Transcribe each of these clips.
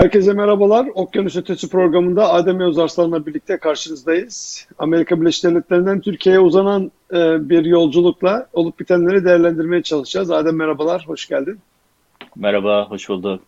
Herkese merhabalar. Okyanus Ötesi programında Adem Yavuz Arslan'la birlikte karşınızdayız. Amerika Birleşik Devletleri'nden Türkiye'ye uzanan bir yolculukla olup bitenleri değerlendirmeye çalışacağız. Adem merhabalar, hoş geldin. Merhaba, hoş bulduk.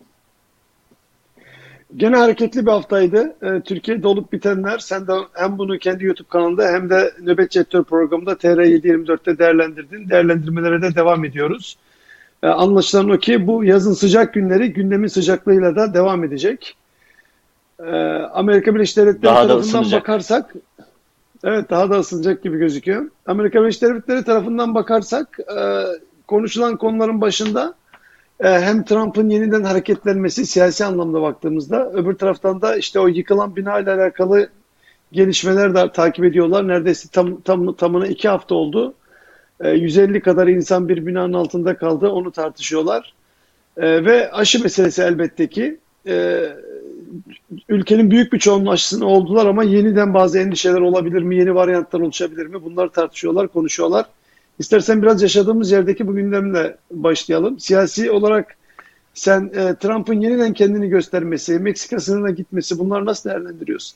Gene hareketli bir haftaydı. Türkiye'de olup bitenler, sen de hem bunu kendi YouTube kanalında hem de Nöbetçi Editör programında TR724'te değerlendirdin. Değerlendirmelere de devam ediyoruz. Anlaşılan o ki bu yazın sıcak günleri gündemin sıcaklığıyla da devam edecek. Amerika Birleşik Devletleri Daha da tarafından ısınacak. bakarsak, evet daha da ısınacak gibi gözüküyor. Amerika Birleşik Devletleri tarafından bakarsak, konuşulan konuların başında hem Trump'ın yeniden hareketlenmesi siyasi anlamda baktığımızda, öbür taraftan da işte o yıkılan bina ile alakalı gelişmeler de takip ediyorlar. Neredeyse tamına 2 hafta oldu. 150 kadar insan bir binanın altında kaldı, onu tartışıyorlar. Ve aşı meselesi elbette ki. Ülkenin büyük bir çoğunluğu aşısını oldular ama yeniden bazı endişeler olabilir mi? Yeni varyantlar oluşabilir mi? Bunları tartışıyorlar, konuşuyorlar. İstersen biraz yaşadığımız yerdeki bu gündemle başlayalım. Siyasi olarak sen Trump'ın yeniden kendini göstermesi, Meksika sınırına gitmesi, bunları nasıl değerlendiriyorsun?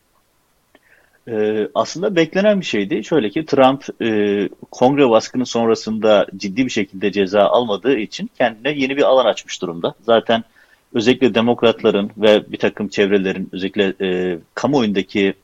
Aslında beklenen bir şeydi. Şöyle ki Trump kongre baskını sonrasında ciddi bir şekilde ceza almadığı için kendine yeni bir alan açmış durumda. Zaten özellikle demokratların ve bir takım çevrelerin özellikle kamuoyundaki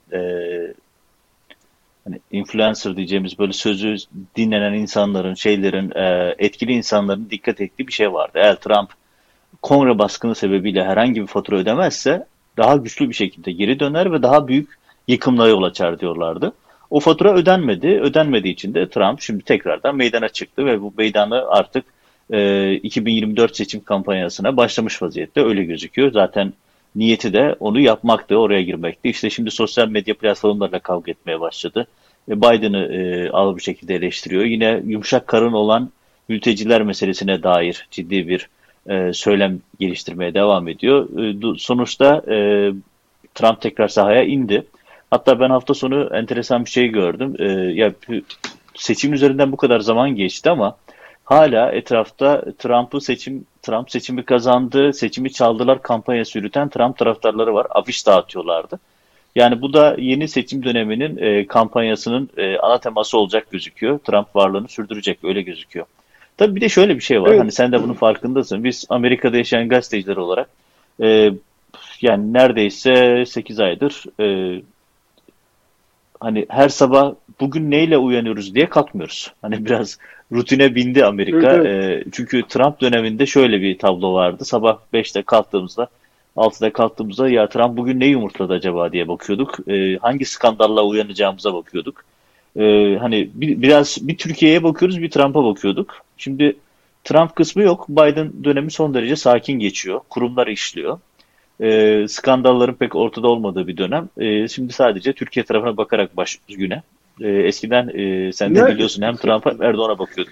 hani influencer diyeceğimiz böyle sözü dinlenen insanların, şeylerin, etkili insanların dikkat ettiği bir şey vardı. Eğer Trump kongre baskını sebebiyle herhangi bir fatura ödemezse daha güçlü bir şekilde geri döner ve daha büyük yıkımlara yol açar diyorlardı. O fatura ödenmedi. Ödenmediği için de Trump şimdi tekrardan meydana çıktı ve bu meydanı artık 2024 seçim kampanyasına başlamış vaziyette öyle gözüküyor. Zaten niyeti de onu yapmaktı, oraya girmekti. İşte şimdi sosyal medya platformlarıyla kavga etmeye başladı. Biden'ı ağır bir şekilde eleştiriyor. Yine yumuşak karın olan mülteciler meselesine dair ciddi bir söylem geliştirmeye devam ediyor. Sonuçta Trump tekrar sahaya indi. Hatta ben hafta sonu enteresan bir şey gördüm. Ya seçim üzerinden bu kadar zaman geçti ama hala etrafta Trump seçimi kazandı, seçimi çaldılar kampanyası yürüten Trump taraftarları var. Afiş dağıtıyorlardı. Yani bu da yeni seçim döneminin kampanyasının ana teması olacak gözüküyor. Trump varlığını sürdürecek öyle gözüküyor. Tabii bir de şöyle bir şey var. Evet, Hani sen de bunun farkındasın. Biz Amerika'da yaşayan gazeteciler olarak e, yani neredeyse 8 aydır hani her sabah bugün neyle uyanıyoruz diye kalkmıyoruz. Hani biraz rutine bindi evet, Amerika. evet. Çünkü Trump döneminde şöyle bir tablo vardı. Sabah 5'te kalktığımızda 6'da kalktığımızda ya Trump bugün ne yumurtladı acaba diye bakıyorduk. Hangi skandalla uyanacağımıza bakıyorduk. Hani biraz bir Türkiye'ye bakıyoruz, bir Trump'a bakıyorduk. Şimdi Trump kısmı yok. Biden dönemi son derece sakin geçiyor. Kurumlar işliyor. Skandalların pek ortada olmadığı bir dönem. Şimdi sadece Türkiye tarafına bakarak başlıyoruz güne. Eskiden sen de Ne, biliyorsun hem Trump'a hem Erdoğan'a bakıyorduk.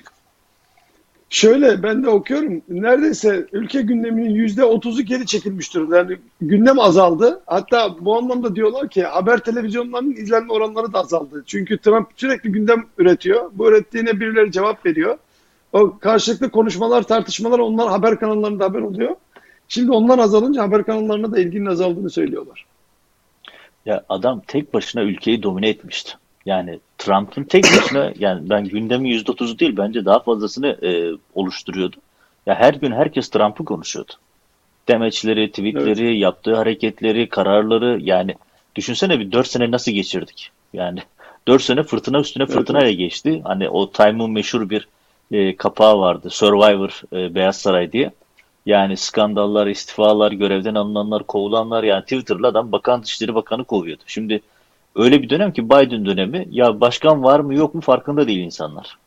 Şöyle ben de okuyorum. Neredeyse ülke gündeminin %30'u geri çekilmiş durumda. Yani gündem azaldı. Hatta bu anlamda diyorlar ki haber televizyonlarının izlenme oranları da azaldı. Çünkü Trump sürekli gündem üretiyor. Bu ürettiğine birileri cevap veriyor. O karşılıklı konuşmalar, tartışmalar onlar haber kanallarında haber oluyor. Şimdi onlar azalınca haber kanallarına da ilginin azaldığını söylüyorlar. Ya adam tek başına ülkeyi domine etmişti. Yani Trump'ın tek başına yani ben gündemin %30'u değil bence daha fazlasını oluşturuyordu. Ya her gün herkes Trump'ı konuşuyordu. Demeçleri, Evet. tweetleri, yaptığı hareketleri, kararları yani düşünsene bir 4 sene nasıl geçirdik? Yani 4 sene fırtına üstüne Evet, fırtınayla evet. geçti. Hani o Time'ın meşhur bir kapağı vardı. Survivor Beyaz Saray diye. Yani skandallar, istifalar, görevden alınanlar, kovulanlar yani Twitter'la adam Bakan Dışişleri Bakanı kovuyordu. Şimdi öyle bir dönem ki Biden dönemi ya başkan var mı yok mu farkında değil insanlar.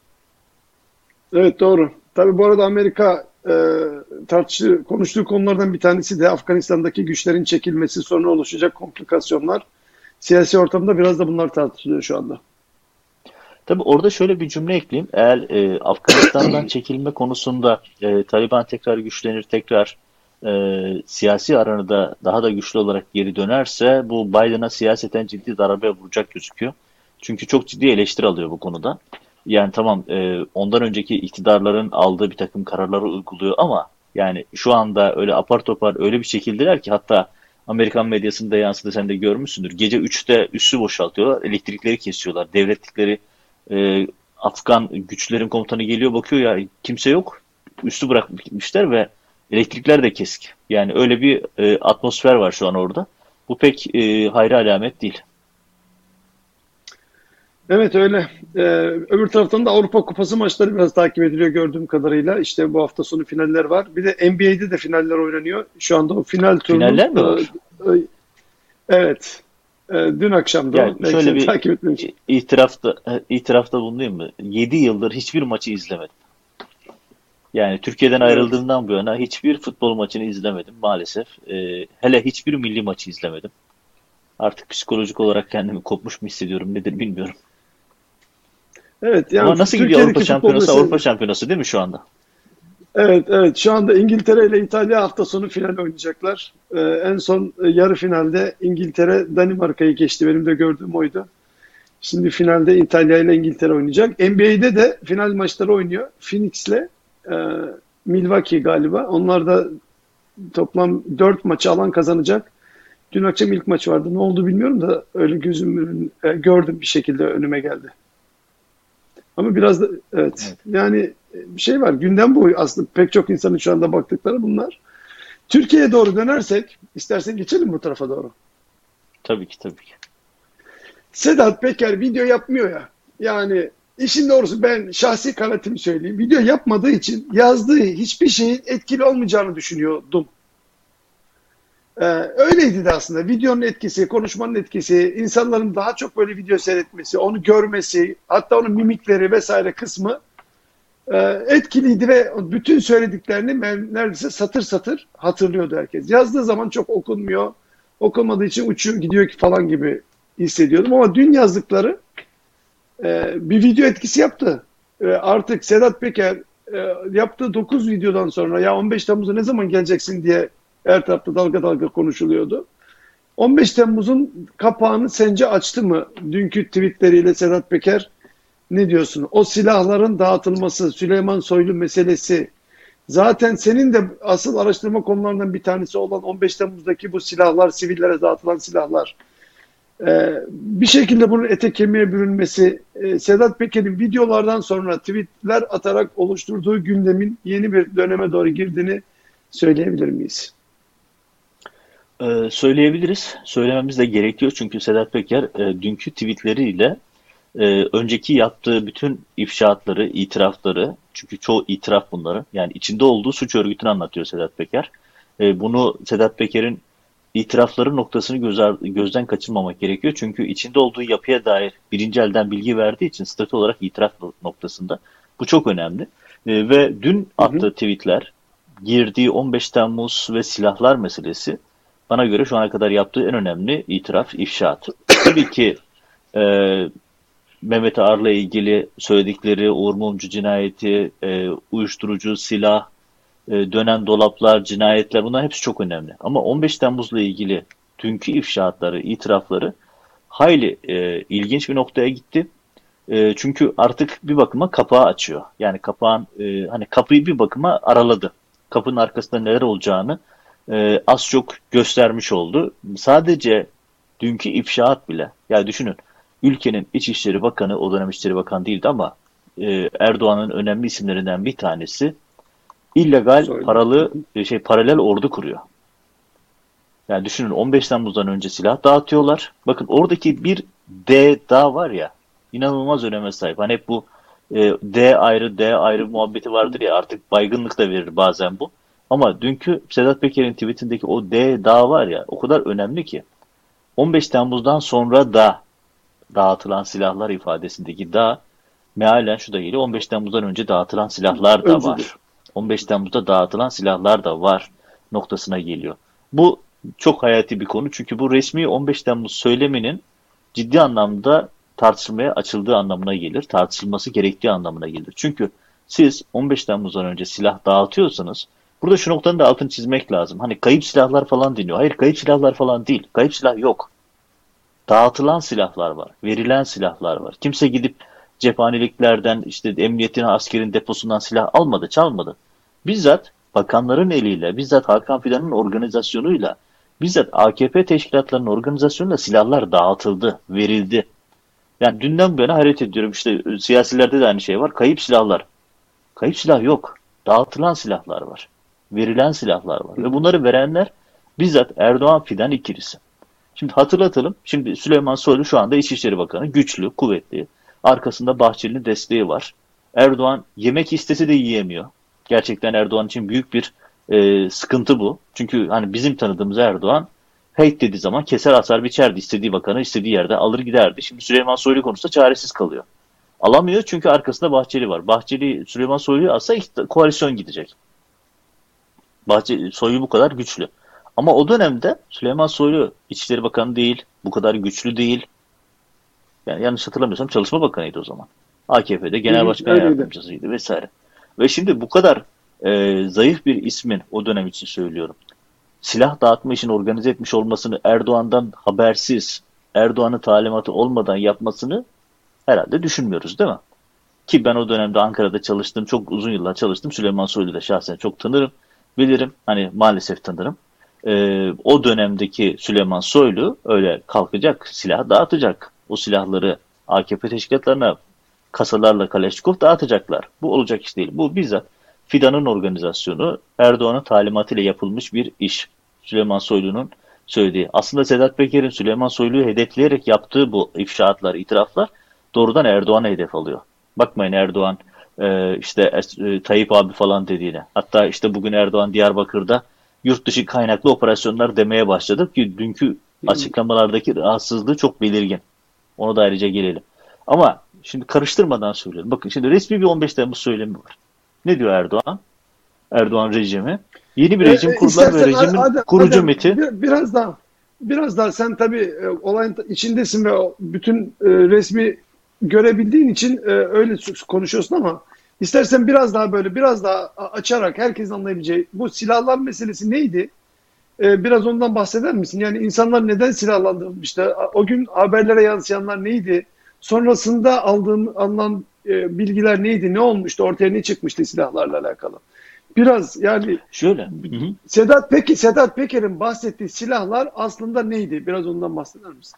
Evet, doğru. Tabii bu arada Amerika konuştuğu konulardan bir tanesi de Afganistan'daki güçlerin çekilmesi, sonra oluşacak komplikasyonlar. Siyasi ortamda biraz da bunlar tartışılıyor şu anda. Tabii orada şöyle bir cümle ekleyeyim. Eğer Afganistan'dan çekilme konusunda Taliban tekrar güçlenir, tekrar siyasi aranada daha da güçlü olarak geri dönerse bu Biden'a siyaseten ciddi darbe vuracak gözüküyor. Çünkü çok ciddi eleştiri alıyor bu konuda. Yani tamam ondan önceki iktidarların aldığı bir takım kararları uyguluyor ama Yani şu anda öyle apar topar öyle bir şekildeler ki hatta Amerikan medyasında yansıdı sen de görmüşsündür. Gece 3'te üssü boşaltıyorlar, elektrikleri kesiyorlar. Devlettikleri Afgan güçlerin komutanı geliyor bakıyor ya kimse yok. Üssü bırakıp gitmişler ve elektrikler de kesik. Yani öyle bir atmosfer var şu an orada. Bu pek hayra alamet değil. Evet öyle. Öbür taraftan da Avrupa Kupası maçları biraz takip ediliyor gördüğüm kadarıyla. İşte bu hafta sonu finaller var. Bir de NBA'de de finaller oynanıyor. Şu anda o final turunun Finaller mi var? evet. Dün akşam da o. Yani Belki şöyle sen bir takip etmemişsin. itirafta bulunayım mı? 7 yıldır hiçbir maçı izlemedim. Yani Türkiye'den Evet. ayrıldığımdan bu yana hiçbir futbol maçını izlemedim maalesef. Hele hiçbir milli maçı izlemedim. Artık psikolojik olarak kendimi kopmuş mu hissediyorum nedir bilmiyorum. Evet yani Ama nasıl gidiyor Avrupa Türkiye'deki futbol Şampiyonası? Avrupa mesela Şampiyonası değil mi şu anda? evet evet şu anda İngiltere ile İtalya hafta sonu final oynayacaklar. En son yarı finalde İngiltere Danimarka'yı geçti. Benim de gördüğüm oydu. Şimdi finalde İtalya ile İngiltere oynayacak. NBA'de de final maçları oynuyor. Phoenix'le e, Milwaukee galiba. Onlar da toplam 4 maçı alan kazanacak. Dün akşam ilk maç vardı. Ne oldu bilmiyorum da öyle gördüm bir şekilde önüme geldi. Ama biraz da evet. Evet. Yani bir şey var. Gündem bu. Aslında pek çok insanın şu anda baktıkları bunlar. Türkiye'ye doğru dönersek, istersen geçelim bu tarafa doğru. Tabii ki tabii ki. Sedat Peker video yapmıyor ya. Yani işin doğrusu ben şahsi kanaatimi söyleyeyim. Video yapmadığı için yazdığı hiçbir şeyin etkili olmayacağını düşünüyordum. Öyleydi de aslında. Videonun etkisi, konuşmanın etkisi, insanların daha çok böyle video seyretmesi, onu görmesi, hatta onun mimikleri vesaire kısmı etkiliydi ve bütün söylediklerini neredeyse satır satır hatırlıyordu herkes. Yazdığı zaman çok okunmuyor, okunmadığı için uçuyor gidiyor ki falan gibi hissediyordum. Ama dün yazdıkları bir video etkisi yaptı. Artık Sedat Peker yaptığı 9 videodan sonra ya 15 Temmuz'a ne zaman geleceksin diye her tarafta dalga dalga konuşuluyordu. 15 Temmuz'un kapağını sence açtı mı? Dünkü tweetleriyle Sedat Peker ne diyorsun? O silahların dağıtılması, Süleyman Soylu meselesi, zaten senin de asıl araştırma konularından bir tanesi olan 15 Temmuz'daki bu silahlar, sivillere dağıtılan silahlar. Bir şekilde bunun ete kemiğe bürünmesi, Sedat Peker'in videolardan sonra tweetler atarak oluşturduğu gündemin yeni bir döneme doğru girdiğini söyleyebilir miyiz? Söyleyebiliriz. Söylememiz de gerekiyor çünkü Sedat Peker dünkü tweetleriyle önceki yaptığı bütün ifşaatları, itirafları, çünkü çoğu itiraf bunları, yani içinde olduğu suç örgütünü anlatıyor Sedat Peker. Bunu Sedat Peker'in itirafları noktasını gözden kaçırmamak gerekiyor. Çünkü içinde olduğu yapıya dair birinci elden bilgi verdiği için statü olarak itiraf noktasında bu çok önemli. Ve dün Hı hı. attığı tweetler, girdiği 15 Temmuz ve silahlar meselesi bana göre şu ana kadar yaptığı en önemli itiraf, ifşaat. Tabii ki e, Mehmet Ağar'la ilgili söyledikleri Uğur Mumcu cinayeti, uyuşturucu, silah, dönen dolaplar, cinayetler bunlar hepsi çok önemli. Ama 15 Temmuz'la ilgili dünkü ifşaatları, itirafları hayli ilginç bir noktaya gitti. Çünkü artık bir bakıma kapağı açıyor. Yani kapağın hani kapıyı bir bakıma araladı. Kapının arkasında neler olacağını az çok göstermiş oldu. Sadece dünkü ifşaat bile. Ya düşünün ülkenin İçişleri Bakanı o dönem İçişleri Bakanı değildi ama Erdoğan'ın önemli isimlerinden bir tanesi illegal Soylu. paralı paralel ordu kuruyor. Yani düşünün 15 Temmuz'dan önce silah dağıtıyorlar. Bakın oradaki bir D daha var ya inanılmaz öneme sahip. Hani hep bu D ayrı muhabbeti vardır ya artık baygınlık da verir bazen bu. Ama dünkü Sedat Peker'in tweetindeki o D daha var ya o kadar önemli ki 15 Temmuz'dan sonra da dağıtılan silahlar ifadesindeki da mealen şu da geliyor 15 Temmuz'dan önce dağıtılan silahlar da Önce de. var. 15 Temmuz'da dağıtılan silahlar da var noktasına geliyor. Bu çok hayati bir konu çünkü bu resmi 15 Temmuz söyleminin ciddi anlamda tartışılmaya açıldığı anlamına gelir. Tartışılması gerektiği anlamına gelir. Çünkü siz 15 Temmuz'dan önce silah dağıtıyorsanız burada şu noktanın da altını çizmek lazım. Hani kayıp silahlar falan deniyor. Hayır kayıp silahlar falan değil. Kayıp silah yok. Dağıtılan silahlar var. Verilen silahlar var. Kimse gidip cephaneliklerden işte emniyetin askerin deposundan silah almadı, çalmadı. Bizzat bakanların eliyle, bizzat Hakan Fidan'ın organizasyonuyla, bizzat AKP teşkilatlarının organizasyonuyla silahlar dağıtıldı, verildi. Yani dünden bu yana hayret ediyorum. İşte siyasilerde de aynı şey var. Kayıp silahlar. Kayıp silah yok. Dağıtılan silahlar var. Verilen silahlar var. Ve bunları verenler bizzat Erdoğan Fidan ikilisi. Şimdi hatırlatalım. Şimdi Süleyman Soylu şu anda İçişleri Bakanı. Güçlü, kuvvetli. Arkasında Bahçeli'nin desteği var. Erdoğan yemek istese de yiyemiyor. Gerçekten Erdoğan için büyük bir sıkıntı bu. Çünkü hani bizim tanıdığımız Erdoğan hate dediği zaman keser asar biçerdi. İstediği bakanı istediği yerde alır giderdi. Şimdi Süleyman Soylu konusunda çaresiz kalıyor. Alamıyor çünkü arkasında Bahçeli var. Bahçeli Süleyman Soylu'yu alsa koalisyon gidecek. Soylu bu kadar güçlü. Ama o dönemde Süleyman Soylu İçişleri Bakanı değil, bu kadar güçlü değil. Yani yanlış hatırlamıyorsam Çalışma Bakanıydı o zaman. AKP'de Genel Başkan Yardımcısıydı vesaire. Ve şimdi bu kadar zayıf bir ismin o dönem için söylüyorum. Silah dağıtma işini organize etmiş olmasını Erdoğan'dan habersiz, Erdoğan'ın talimatı olmadan yapmasını herhalde düşünmüyoruz değil mi? Ki ben o dönemde Ankara'da çalıştım, çok uzun yıllar çalıştım. Süleyman Soylu'yu da şahsen çok tanırım, bilirim. Hani maalesef tanırım. O dönemdeki Süleyman Soylu öyle kalkacak, silah dağıtacak. O silahları AKP teşkilatlarına kasalarla Kaleşnikov dağıtacaklar. Bu olacak iş değil. Bu bizzat Fidan'ın organizasyonu, Erdoğan'ın talimatıyla yapılmış bir iş. Süleyman Soylu'nun söylediği. Aslında Sedat Peker'in Süleyman Soylu'yu hedefleyerek yaptığı bu ifşaatlar, itiraflar doğrudan Erdoğan'a hedef alıyor. Bakmayın Erdoğan Tayyip abi falan dediğine. Hatta işte bugün Erdoğan Diyarbakır'da yurt dışı kaynaklı operasyonlar demeye başladı ki dünkü açıklamalardaki rahatsızlığı çok belirgin. Ona da ayrıca gelelim. Ama şimdi karıştırmadan söylüyorum. Bakın şimdi resmi bir 15 Temmuz söylemi var. Ne diyor Erdoğan? Erdoğan rejimi. Yeni bir rejim kurdular ve rejimin kurucu meti. Biraz daha sen tabii olayın içindesin ve bütün resmi görebildiğin için öyle konuşuyorsun ama istersen biraz daha açarak herkesin anlayabileceği bu silahlar meselesi neydi? Biraz ondan bahseder misin? Yani insanlar neden silahlandırılmıştı? O gün haberlere yansıyanlar neydi? Sonrasında alınan bilgiler neydi? Ne olmuştu? Ortaya ne çıkmıştı silahlarla alakalı? Biraz yani şöyle. Sedat Peker'in bahsettiği silahlar aslında neydi? Biraz ondan bahseder misin?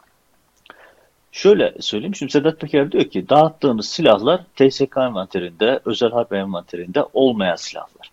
Şöyle söyleyeyim. Şimdi Sedat Peker diyor ki dağıttığımız silahlar TSK envanterinde, özel harp envanterinde olmayan silahlar.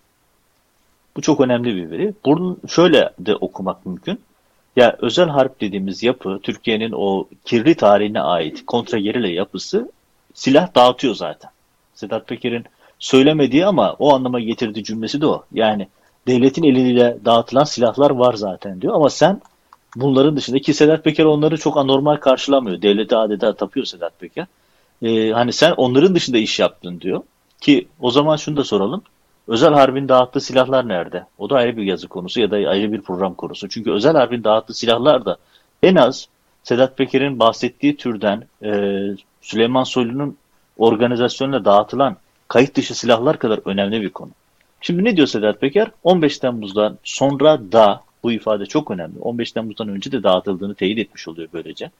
Bu çok önemli bir veri. Bunu şöyle de okumak mümkün. Ya özel harp dediğimiz yapı Türkiye'nin o kirli tarihine ait kontragerilla yapısı silah dağıtıyor zaten. Sedat Peker'in söylemediği ama o anlama getirdiği cümlesi de o. Yani devletin eliyle dağıtılan silahlar var zaten diyor ama sen bunların dışında ki Sedat Peker onları çok anormal karşılamıyor. Devlete adeta tapıyor Sedat Peker. Hani sen onların dışında iş yaptın diyor. Ki o zaman şunu da soralım. Özel Harbin dağıttığı silahlar nerede? O da ayrı bir yazı konusu ya da ayrı bir program konusu. Çünkü Özel Harbin dağıttığı silahlar da en az Sedat Peker'in bahsettiği türden Süleyman Soylu'nun organizasyonuyla dağıtılan kayıt dışı silahlar kadar önemli bir konu. Şimdi ne diyor Sedat Peker? 15 Temmuz'dan sonra da bu ifade çok önemli. 15 Temmuz'dan önce de dağıtıldığını teyit etmiş oluyor böylece.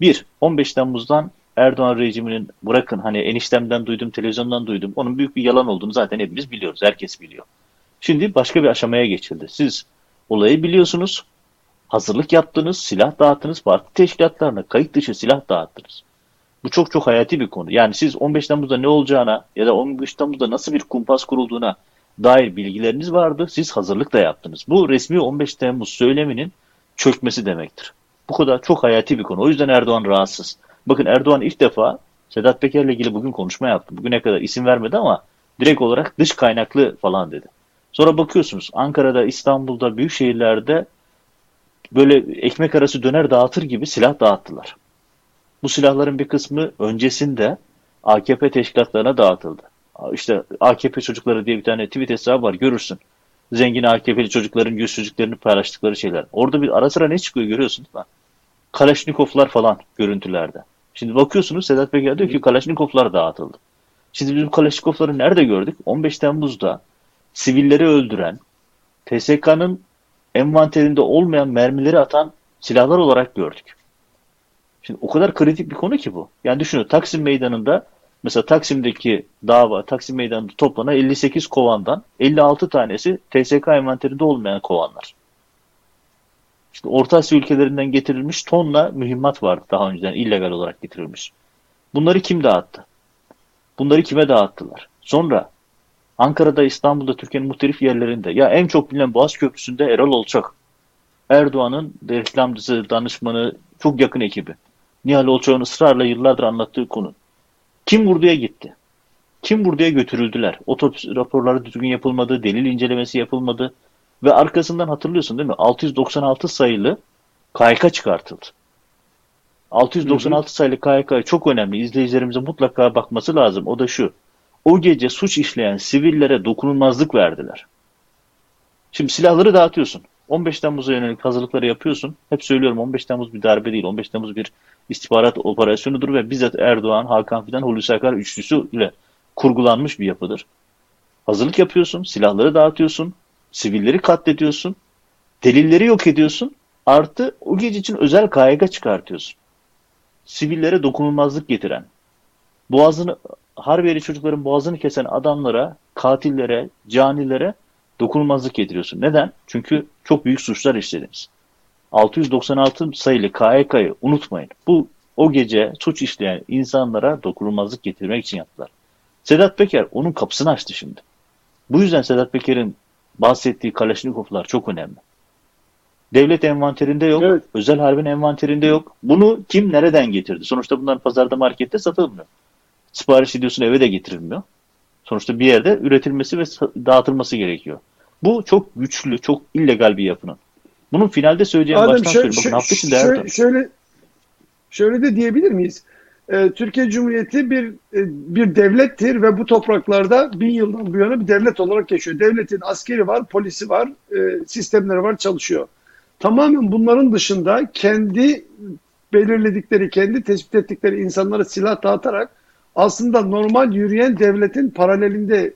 15 Temmuz'dan Erdoğan rejiminin bırakın hani eniştemden duydum, televizyondan duydum. Onun büyük bir yalan olduğunu zaten hepimiz biliyoruz. Herkes biliyor. Şimdi başka bir aşamaya geçildi. Siz olayı biliyorsunuz. Hazırlık yaptınız, silah dağıttınız, parti teşkilatlarına kayıt dışı silah dağıttınız. Bu çok çok hayati bir konu. Yani siz 15 Temmuz'da ne olacağına ya da 15 Temmuz'da nasıl bir kumpas kurulduğuna dair bilgileriniz vardı. Siz hazırlık da yaptınız. Bu resmi 15 Temmuz söyleminin çökmesi demektir. Bu kadar çok hayati bir konu. O yüzden Erdoğan rahatsız. Bakın Erdoğan ilk defa Sedat Peker'le ilgili bugün konuşma yaptı. Bugüne kadar isim vermedi ama direkt olarak dış kaynaklı falan dedi. Sonra bakıyorsunuz Ankara'da, İstanbul'da, büyük şehirlerde böyle ekmek arası döner dağıtır gibi silah dağıttılar. Bu silahların bir kısmı öncesinde AKP teşkilatlarına dağıtıldı. İşte AKP çocukları diye bir tane tweet hesabı var görürsün. Zengin AKP'li çocukların yüzsüzlüklerini paylaştıkları şeyler. Orada bir ara sıra ne çıkıyor görüyorsun değil mi? Kalaşnikovlar falan görüntülerde. Şimdi bakıyorsunuz Sedat Peker diyor ki Kalaşnikovlar dağıtıldı. Şimdi biz bu Kalaşnikovları nerede gördük? 15 Temmuz'da sivilleri öldüren, TSK'nın envanterinde olmayan mermileri atan silahlar olarak gördük. Şimdi o kadar kritik bir konu ki bu. Yani düşünün Taksim Meydanı'nda Mesela Taksim'deki dava, Taksim Meydanı'nda toplanan 58 kovandan 56 tanesi TSK envanterinde olmayan kovanlar. İşte Orta Asya ülkelerinden getirilmiş tonla mühimmat vardı daha önceden illegal olarak getirilmiş. Bunları kim dağıttı? Bunları kime dağıttılar? Sonra Ankara'da, İstanbul'da, Türkiye'nin muhtelif yerlerinde ya en çok bilinen Boğaz Köprüsü'nde Erol Olçak, Erdoğan'ın reklamcısı, danışmanı, çok yakın ekibi. Nihal Olçak'ın ısrarla yıllardır anlattığı konu. Kim vurduya gitti? Kim vurduya götürüldüler? Otopsi raporları düzgün yapılmadı, delil incelemesi yapılmadı ve arkasından hatırlıyorsun değil mi? 696 sayılı KHK çıkartıldı. Hı hı. 696 sayılı KHK çok önemli. İzleyicilerimize mutlaka bakması lazım. O da şu. O gece suç işleyen sivillere dokunulmazlık verdiler. Şimdi silahları dağıtıyorsun. 15 Temmuz'a yönelik hazırlıkları yapıyorsun. Hep söylüyorum 15 Temmuz bir darbe değil. 15 Temmuz bir istihbarat operasyonudur ve bizzat Erdoğan, Hakan Fidan, Hulusi Akar üçlüsü ile kurgulanmış bir yapıdır. Hazırlık yapıyorsun, silahları dağıtıyorsun, sivilleri katlediyorsun, delilleri yok ediyorsun. Artı o gece için özel KYK çıkartıyorsun. Sivillere dokunulmazlık getiren, boğazını, Harbiye çocukların boğazını kesen adamlara, katillere, canilere dokunulmazlık getiriyorsun. Neden? Çünkü çok büyük suçlar işlediniz. 696 sayılı KHK'yı unutmayın. Bu o gece suç işleyen insanlara dokunulmazlık getirmek için yaptılar. Sedat Peker onun kapısını açtı şimdi. Bu yüzden Sedat Peker'in bahsettiği Kalaşnikovlar çok önemli. Devlet envanterinde yok, Evet. özel harbin envanterinde yok. Bunu kim nereden getirdi? Sonuçta bunlar pazarda, markette satılmıyor. Sipariş ediyorsun, eve de getirilmiyor. Sonuçta bir yerde üretilmesi ve dağıtılması gerekiyor. Bu çok güçlü, çok illegal bir yapının. Bunun finalde söyleyeceğim Adem baştan söyleyeyim. Bakın hafta içinde Erdoğan. şöyle de diyebilir miyiz? Türkiye Cumhuriyeti bir devlettir ve bu topraklarda 1000 yıldan bu yana bir devlet olarak yaşıyor. Devletin askeri var, polisi var, sistemleri var, çalışıyor. Tamamen bunların dışında kendi belirledikleri, kendi tespit ettikleri insanlara silah dağıtarak aslında normal yürüyen devletin paralelinde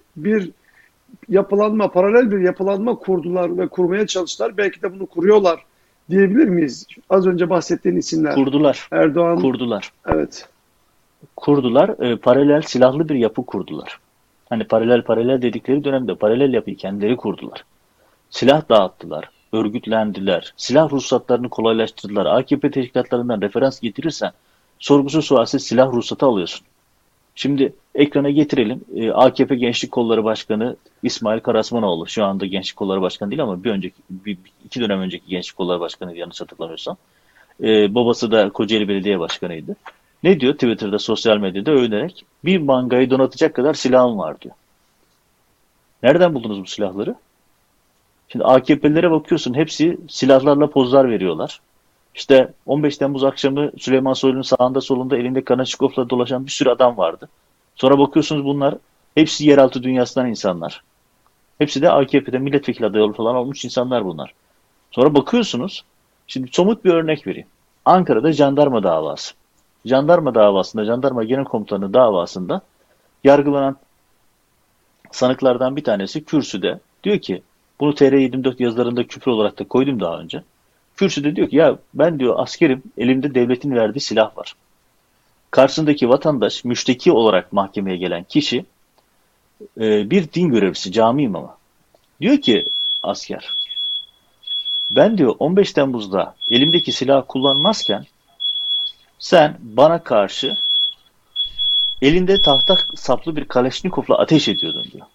paralel bir yapılanma kurdular ve kurmaya çalıştılar. Belki de bunu kuruyorlar diyebilir miyiz? Az önce bahsettiğin isimler. Kurdular. Erdoğan, Kurdular. evet. Kurdular. Paralel silahlı bir yapı kurdular. Hani paralel dedikleri dönemde paralel yapıyı kendileri kurdular. Silah dağıttılar. Örgütlendiler. Silah ruhsatlarını kolaylaştırdılar. AKP teşkilatlarından referans getirirsen sorgusuz sualsiz silah ruhsatı alıyorsun. Şimdi ekrana getirelim. AKP Gençlik Kolları Başkanı İsmail Karasmanoğlu. Şu anda Gençlik Kolları Başkanı değil ama iki dönem önceki Gençlik Kolları Başkanı yanlış hatırlamıyorsam. Babası da Kocaeli Belediye Başkanı'ydı. Ne diyor Twitter'da, sosyal medyada övünerek? Bir mangayı donatacak kadar silahım var diyor. Nereden buldunuz bu silahları? Şimdi AKP'lilere bakıyorsun, hepsi silahlarla pozlar veriyorlar. İşte 15 Temmuz akşamı Süleyman Soylu'nun sağında solunda elinde Kanaşnikov'la dolaşan bir sürü adam vardı. Sonra bakıyorsunuz bunlar hepsi yeraltı dünyasından insanlar. Hepsi de AKP'de milletvekili adayı falan olmuş insanlar bunlar. Sonra bakıyorsunuz, şimdi somut bir örnek vereyim. Ankara'da jandarma davası. Jandarma davasında, jandarma genel komutanı davasında yargılanan sanıklardan bir tanesi kürsüde diyor ki, bunu TR24 yazılarında küfür olarak da koydum daha önce. Kürsüde diyor ki ya ben diyor askerim, elimde devletin verdiği silah var. Karşısındaki vatandaş, müşteki olarak mahkemeye gelen kişi bir din görevlisi, cami imamı. Diyor ki asker, ben diyor 15 Temmuz'da elimdeki silahı kullanmazken sen bana karşı elinde tahta saplı bir Kalaşnikov'la ateş ediyordun diyor.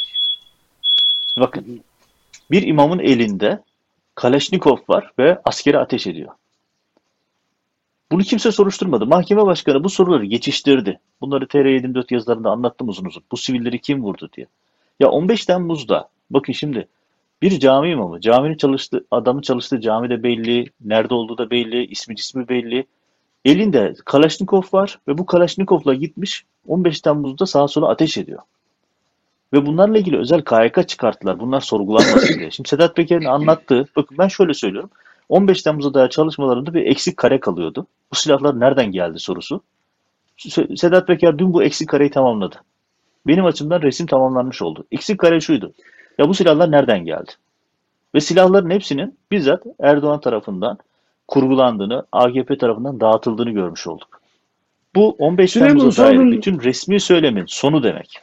Bakın, bir imamın elinde Kalaşnikov var ve askere ateş ediyor. Bunu kimse soruşturmadı. Mahkeme başkanı bu soruları geçiştirdi. Bunları TR24 yazılarında anlattım uzun uzun. Bu sivilleri kim vurdu diye. Ya 15 Temmuz'da bakın şimdi bir cami imamı, caminin adamın çalıştığı cami de belli, nerede olduğu da belli, cismi belli. Elinde Kalaşnikov var ve bu Kalaşnikov'la gitmiş 15 Temmuz'da sağa sola ateş ediyor. Ve bunlarla ilgili özel KHK çıkarttılar. Bunlar sorgulanmasın diye. Şimdi Sedat Peker'in anlattığı, bakın ben şöyle söylüyorum. 15 Temmuz'a dair çalışmalarında bir eksik kare kalıyordu. Bu silahlar nereden geldi sorusu. Sedat Peker dün bu eksik kareyi tamamladı. Benim açımdan resim tamamlanmış oldu. Eksik kare şuydu. Ya bu silahlar nereden geldi? Ve silahların hepsinin bizzat Erdoğan tarafından kurgulandığını, AKP tarafından dağıtıldığını görmüş olduk. Bu 15 Süleyman Temmuz'a dair Soylu'nun bütün resmi söylemin sonu demek.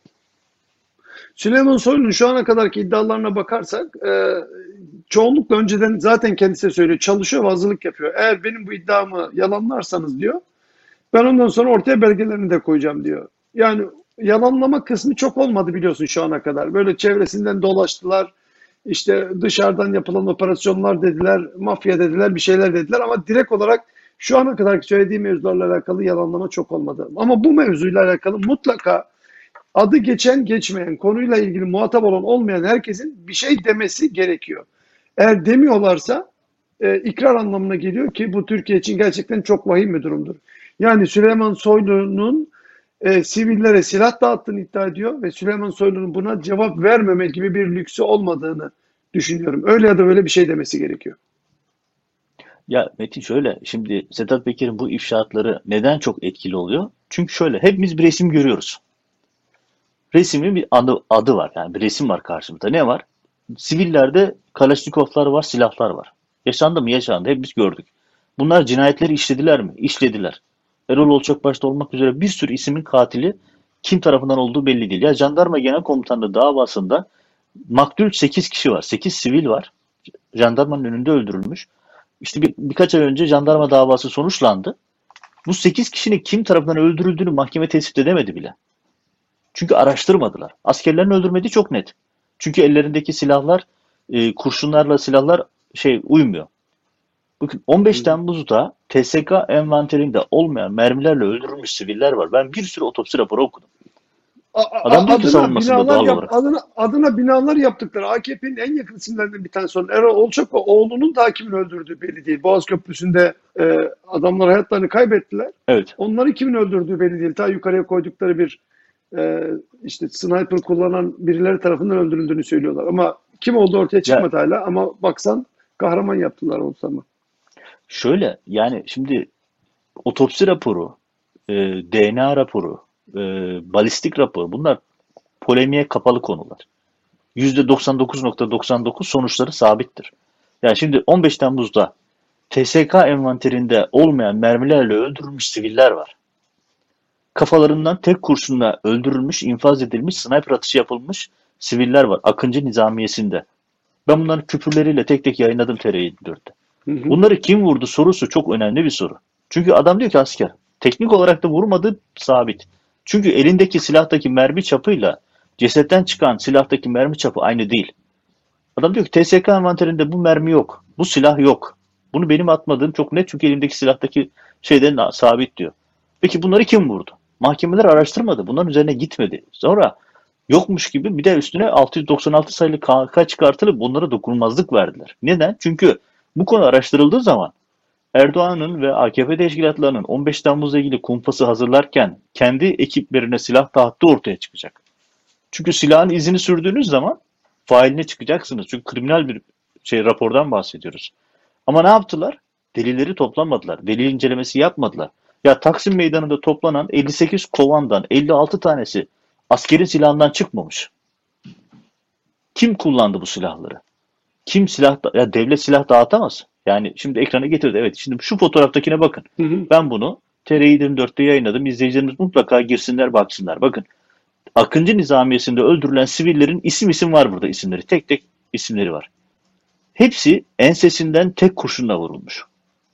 Süleyman Soylu'nun şu ana kadarki iddialarına bakarsak çoğunlukla önceden zaten kendisi de söylüyor. Çalışıyor ve hazırlık yapıyor. Eğer benim bu iddiamı yalanlarsanız diyor, ben ondan sonra ortaya belgelerini de koyacağım diyor. Yani yalanlama kısmı çok olmadı biliyorsun şu ana kadar. Böyle çevresinden dolaştılar. İşte dışarıdan yapılan operasyonlar dediler, mafya dediler, bir şeyler dediler ama direkt olarak şu ana kadarki söylediği mevzularla alakalı yalanlama çok olmadı. Ama bu mevzuyla alakalı mutlaka adı geçen geçmeyen, konuyla ilgili muhatap olan olmayan herkesin bir şey demesi gerekiyor. Eğer demiyorlarsa ikrar anlamına geliyor ki bu Türkiye için gerçekten çok vahim bir durumdur. Yani Süleyman Soylu'nun sivillere silah dağıttığını iddia ediyor ve Süleyman Soylu'nun buna cevap vermeme gibi bir lüksü olmadığını düşünüyorum. Öyle ya da böyle bir şey demesi gerekiyor. Ya Metin şöyle, şimdi Sedat Peker'in bu ifşaatları neden çok etkili oluyor? Çünkü şöyle, hepimiz bir resim görüyoruz. Resmin bir adı var, yani bir resim var karşımızda. Ne var? Sivillerde Kalaşnikovlar var, silahlar var. Yaşandı mı? Yaşandı. Hepimiz gördük. Bunlar cinayetleri işlediler mi? İşlediler. Erol Olçak başta olmak üzere bir sürü ismin katili kim tarafından olduğu belli değil. Ya Jandarma Genel Komutanlığı davasında maktul 8 kişi var. 8 sivil var. Jandarmanın önünde öldürülmüş. İşte birkaç ay önce jandarma davası sonuçlandı. Bu 8 kişinin kim tarafından öldürüldüğünü mahkeme tespit edemedi bile. Çünkü araştırmadılar. Askerlerin öldürmediği çok net. Çünkü ellerindeki silahlar, kurşunlarla silahlar uymuyor. Bakın 15 Temmuz'da TSK envanterinde olmayan mermilerle öldürülmüş siviller var. Ben bir sürü otopsi raporu okudum. Adam diyor ki savunmasında doğal olarak. Adına binalar yaptıkları AKP'nin en yakın isimlerinden bir tanesi olan Erol Olçak ve oğlunun da kimin öldürdüğü belli değil. Boğaz Köprüsü'nde adamlar hayatlarını kaybettiler. Evet. Onları kimin öldürdüğü belli değil. Ta yukarıya koydukları bir işte sniper kullanan birileri tarafından öldürüldüğünü söylüyorlar. Ama kim olduğu ortaya Ya çıkmadı hala. Ama baksan kahraman yaptılar olsa mı? şöyle, yani şimdi otopsi raporu, DNA raporu, balistik raporu, bunlar polemiğe kapalı konular. %99.99 sonuçları sabittir. Yani şimdi 15 Temmuz'da TSK envanterinde olmayan mermilerle öldürülmüş siviller var. Kafalarından tek kurşunla öldürülmüş, infaz edilmiş, sniper atışı yapılmış siviller var. Akıncı Nizamiyesi'nde. Ben bunların küpürleriyle tek tek yayınladım TR24'te. Hı hı. Bunları kim vurdu sorusu çok önemli bir soru. Çünkü adam diyor ki asker. Teknik olarak da vurmadığı sabit. Çünkü elindeki silahtaki mermi çapıyla cesetten çıkan silahtaki mermi çapı aynı değil. Adam diyor ki TSK envanterinde bu mermi yok. Bu silah yok. Bunu benim atmadığım çok net çünkü elimdeki silahtaki şeyden sabit diyor. Peki bunları kim vurdu? Mahkemeler araştırmadı. Bunların üzerine gitmedi. Sonra yokmuş gibi bir de üstüne 696 sayılı KHK çıkartılıp bunlara dokunulmazlık verdiler. Neden? Çünkü bu konu araştırıldığı zaman Erdoğan'ın ve AKP teşkilatlarının 15 Temmuz'la ilgili kumpası hazırlarken kendi ekiplerine silah dağıttığı ortaya çıkacak. Çünkü silahın izini sürdüğünüz zaman failine çıkacaksınız. Çünkü kriminal bir rapordan bahsediyoruz. Ama ne yaptılar? Delilleri toplamadılar. Delil incelemesi yapmadılar. Ya Taksim Meydanı'nda toplanan 58 kovandan 56 tanesi askerin silahından çıkmamış. Kim kullandı bu silahları? Kim ya devlet silah dağıtamaz. Yani şimdi ekrana getirdi. Evet, şimdi şu fotoğraftakine bakın. Hı hı. Ben bunu TR24'te yayınladım. İzleyicilerimiz mutlaka girsinler baksınlar. Bakın. Akıncı Nizamiyesi'nde öldürülen sivillerin isim var burada, isimleri. Tek tek isimleri var. Hepsi ensesinden tek kurşunla vurulmuş.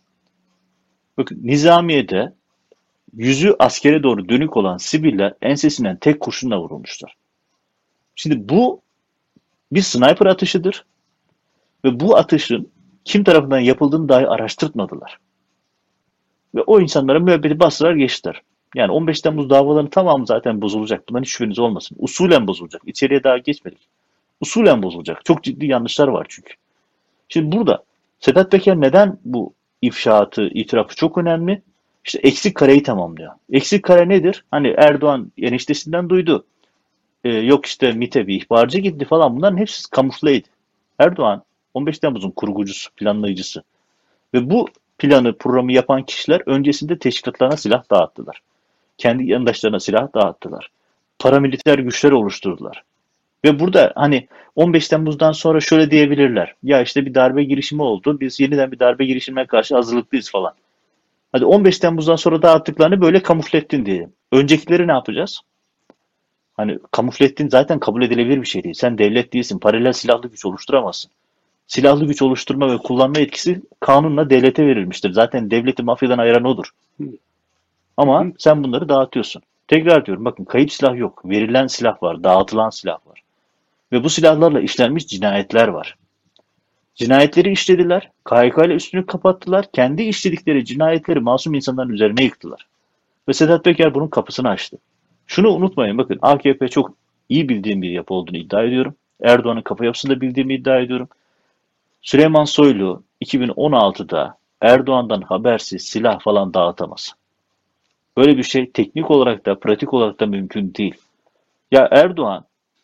Bakın Nizamiye'de yüzü askere doğru dönük olan siviller ensesinden tek kurşunla vurulmuşlar. Şimdi bu bir sniper atışıdır ve bu atışın kim tarafından yapıldığını dahi araştırtmadılar. Ve o insanlara müebbeti bastılar geçtiler. Yani 15 Temmuz davalarının tamamı zaten bozulacak. Bundan hiç şüpheniz olmasın. Usulen bozulacak. İçeriye daha geçmedik. Usulen bozulacak. Çok ciddi yanlışlar var çünkü. Şimdi burada Sedat Peker neden bu ifşaatı, itirafı çok önemli? İşte eksik kareyi tamamlıyor. Eksik kare nedir? Hani Erdoğan eniştesinden duydu. Yok işte MİT'e bir ihbarcı gitti falan. Bunların hepsi kamufleydi. Erdoğan 15 Temmuz'un kurgucusu, planlayıcısı. Ve bu planı, programı yapan kişiler öncesinde teşkilatlarına silah dağıttılar. Kendi yandaşlarına silah dağıttılar. Paramiliter güçler oluşturdular. Ve burada hani 15 Temmuz'dan sonra şöyle diyebilirler. Ya işte bir darbe girişimi oldu. Biz yeniden bir darbe girişimine karşı hazırlıklıyız falan. Hadi 15 Temmuz'dan sonra dağıttıklarını böyle kamufle ettin diye. Öncekileri ne yapacağız? Hani kamufle ettin zaten kabul edilebilir bir şey değil. Sen devlet değilsin. Paralel silahlı güç oluşturamazsın. Silahlı güç oluşturma ve kullanma etkisi kanunla devlete verilmiştir. Zaten devleti mafyadan ayıran odur. Hı Ama hı. sen bunları dağıtıyorsun. Tekrar diyorum bakın kayıp silah yok. Verilen silah var. Dağıtılan silah var. Ve bu silahlarla işlenmiş cinayetler var. Cinayetleri işlediler. KHK ile üstünü kapattılar. Kendi işledikleri cinayetleri masum insanların üzerine yıktılar. Ve Sedat Peker bunun kapısını açtı. Şunu unutmayın bakın AKP çok iyi bildiğim bir yapı olduğunu iddia ediyorum. Erdoğan'ın kafa yapısını da bildiğimi iddia ediyorum. Süleyman Soylu 2016'da Erdoğan'dan habersiz silah falan dağıtamaz. Böyle bir şey teknik olarak da pratik olarak da mümkün değil. Ya Erdoğan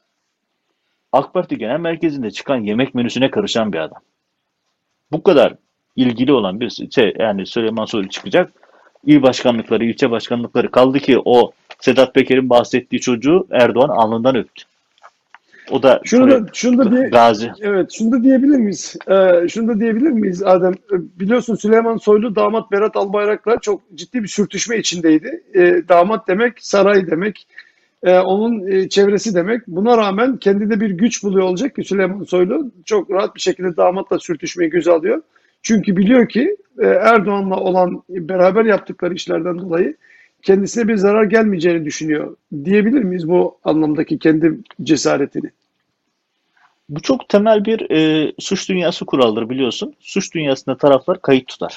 AK Parti Genel Merkezi'nde çıkan yemek menüsüne karışan bir adam. Bu kadar ilgili olan bir şey yani Süleyman Soylu çıkacak. İl başkanlıkları, ilçe başkanlıkları kaldı ki o Sedat Peker'in bahsettiği çocuğu Erdoğan alnından öptü. O da tabii Şunu da diye gazi. evet, şunu da diyebilir miyiz? Şunu da diyebilir miyiz Adem? Biliyorsun Süleyman Soylu damat Berat Albayrak'la çok ciddi bir sürtüşme içindeydi. Damat demek saray demek. Onun çevresi demek. Buna rağmen kendinde bir güç buluyor olacak ki Süleyman Soylu çok rahat bir şekilde damatla sürtüşmeyi göze alıyor. Çünkü biliyor ki Erdoğan'la olan beraber yaptıkları işlerden dolayı kendisine bir zarar gelmeyeceğini düşünüyor. Diyebilir miyiz bu anlamdaki kendi cesaretini? Bu çok temel bir suç dünyası kuraldır biliyorsun. Suç dünyasında taraflar kayıt tutar.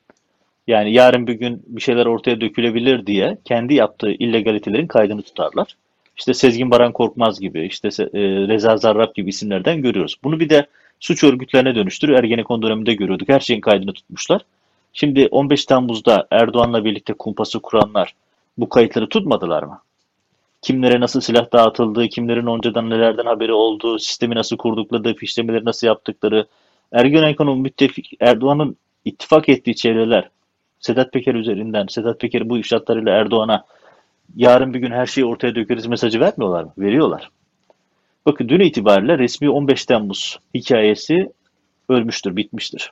Yani yarın bir gün bir şeyler ortaya dökülebilir diye kendi yaptığı illegalitelerin kaydını tutarlar. İşte Sezgin Baran Korkmaz gibi, işte Reza Zarrab gibi isimlerden görüyoruz. Bunu bir de suç örgütlerine dönüştür. Ergenekon döneminde görüyorduk. Her şeyin kaydını tutmuşlar. Şimdi 15 Temmuz'da Erdoğan'la birlikte kumpası kuranlar bu kayıtları tutmadılar mı? Kimlere nasıl silah dağıtıldığı, kimlerin önceden nelerden haberi olduğu, sistemi nasıl kurdukları, fişlemeleri nasıl yaptıkları, Ergenekon'un müttefik, Erdoğan'ın ittifak ettiği çevreler, Sedat Peker üzerinden, Sedat Peker bu ifşaatlarıyla Erdoğan'a yarın bir gün her şeyi ortaya dökeriz mesajı vermiyorlar mı? Veriyorlar. Bakın dün itibariyle resmi 15 Temmuz hikayesi ölmüştür, bitmiştir.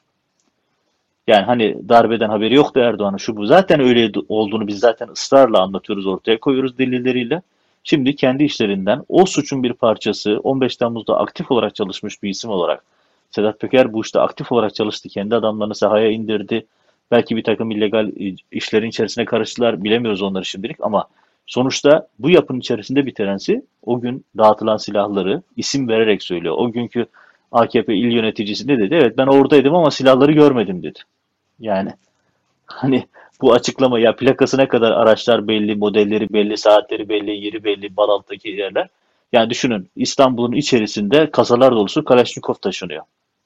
Yani hani darbeden haberi yoktu Erdoğan'ın şu bu. Zaten öyle olduğunu biz zaten ısrarla anlatıyoruz, ortaya koyuyoruz delilleriyle. Şimdi kendi işlerinden o suçun bir parçası 15 Temmuz'da aktif olarak çalışmış bir isim olarak Sedat Peker bu işte aktif olarak çalıştı. Kendi adamlarını sahaya indirdi. Belki bir takım illegal işlerin içerisine karıştılar. Bilemiyoruz onları şimdilik ama sonuçta bu yapının içerisinde bir tanesi o gün dağıtılan silahları isim vererek söylüyor. O günkü AKP il yöneticisi ne dedi? Evet ben oradaydım ama silahları görmedim dedi. Yani hani bu açıklama ya plakasına kadar araçlar belli, modelleri belli, saatleri belli, yeri belli, Balat'taki yerler. Yani düşünün İstanbul'un içerisinde kasalar dolusu Kalaşnikov taşınıyor.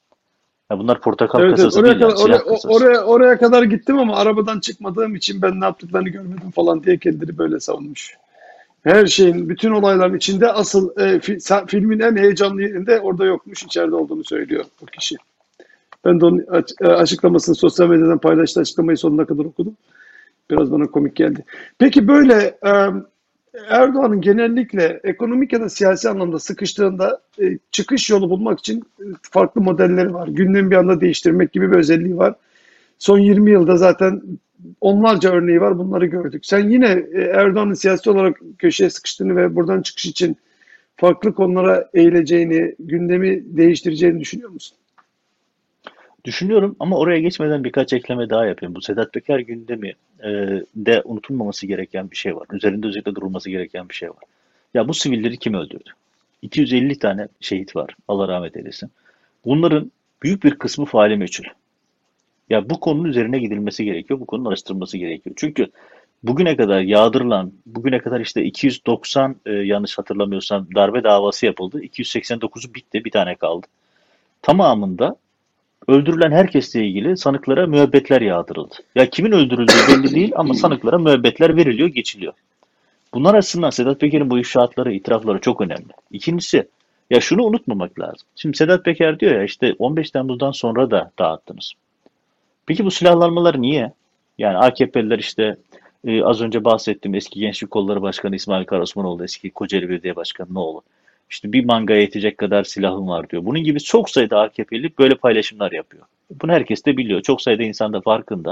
Ya bunlar portakal Evet, evet, kasası değil yani silah kasası. oraya kadar gittim ama arabadan çıkmadığım için ben ne yaptıklarını görmedim falan diye kendini böyle savunmuş. Her şeyin, bütün olayların içinde asıl filmin en heyecanlı yerinde orada yokmuş, içeride olduğunu söylüyor o kişi. Ben de onun açıklamasını sosyal medyadan paylaştı, açıklamayı sonuna kadar okudum. Biraz bana komik geldi. Peki böyle Erdoğan'ın genellikle ekonomik ya da siyasi anlamda sıkıştığında çıkış yolu bulmak için farklı modelleri var. Gündemi bir anda değiştirmek gibi bir özelliği var. Son 20 yılda zaten onlarca örneği var. Bunları gördük. Sen yine Erdoğan'ın siyasi olarak köşeye sıkıştığını ve buradan çıkış için farklı konulara eğileceğini, gündemi değiştireceğini düşünüyor musun? Düşünüyorum ama oraya geçmeden birkaç ekleme daha yapayım. Bu Sedat Peker gündemi de unutulmaması gereken bir şey var. Üzerinde özellikle durulması gereken bir şey var. Ya bu sivilleri kim öldürdü? 250 tane şehit var. Allah rahmet eylesin. Bunların büyük bir kısmı faali meçhul. Ya bu konunun üzerine gidilmesi gerekiyor. Bu konunun araştırılması gerekiyor. Çünkü bugüne kadar yağdırılan, bugüne kadar işte 290 yanlış hatırlamıyorsam darbe davası yapıldı. 289'u bitti, bir tane kaldı. Tamamında öldürülen herkesle ilgili sanıklara müebbetler yağdırıldı. Ya kimin öldürüldüğü belli değil ama sanıklara müebbetler veriliyor, geçiliyor. Bunlar aslında Sedat Peker'in bu ifşaatları, itirafları çok önemli. İkincisi, ya şunu unutmamak lazım. Şimdi Sedat Peker diyor ya işte 15 Temmuz'dan sonra da dağıttınız. Peki bu silahlanmalar niye? Yani AKP'liler işte az önce bahsettiğim eski Gençlik Kolları Başkanı İsmail Karasmanoğlu, eski Kocaeli Belediye Başkanı oğlu. İşte bir mangaya yetecek kadar silahım var diyor. Bunun gibi çok sayıda AKP'li böyle paylaşımlar yapıyor. Bunu herkes de biliyor. Çok sayıda insan da farkında.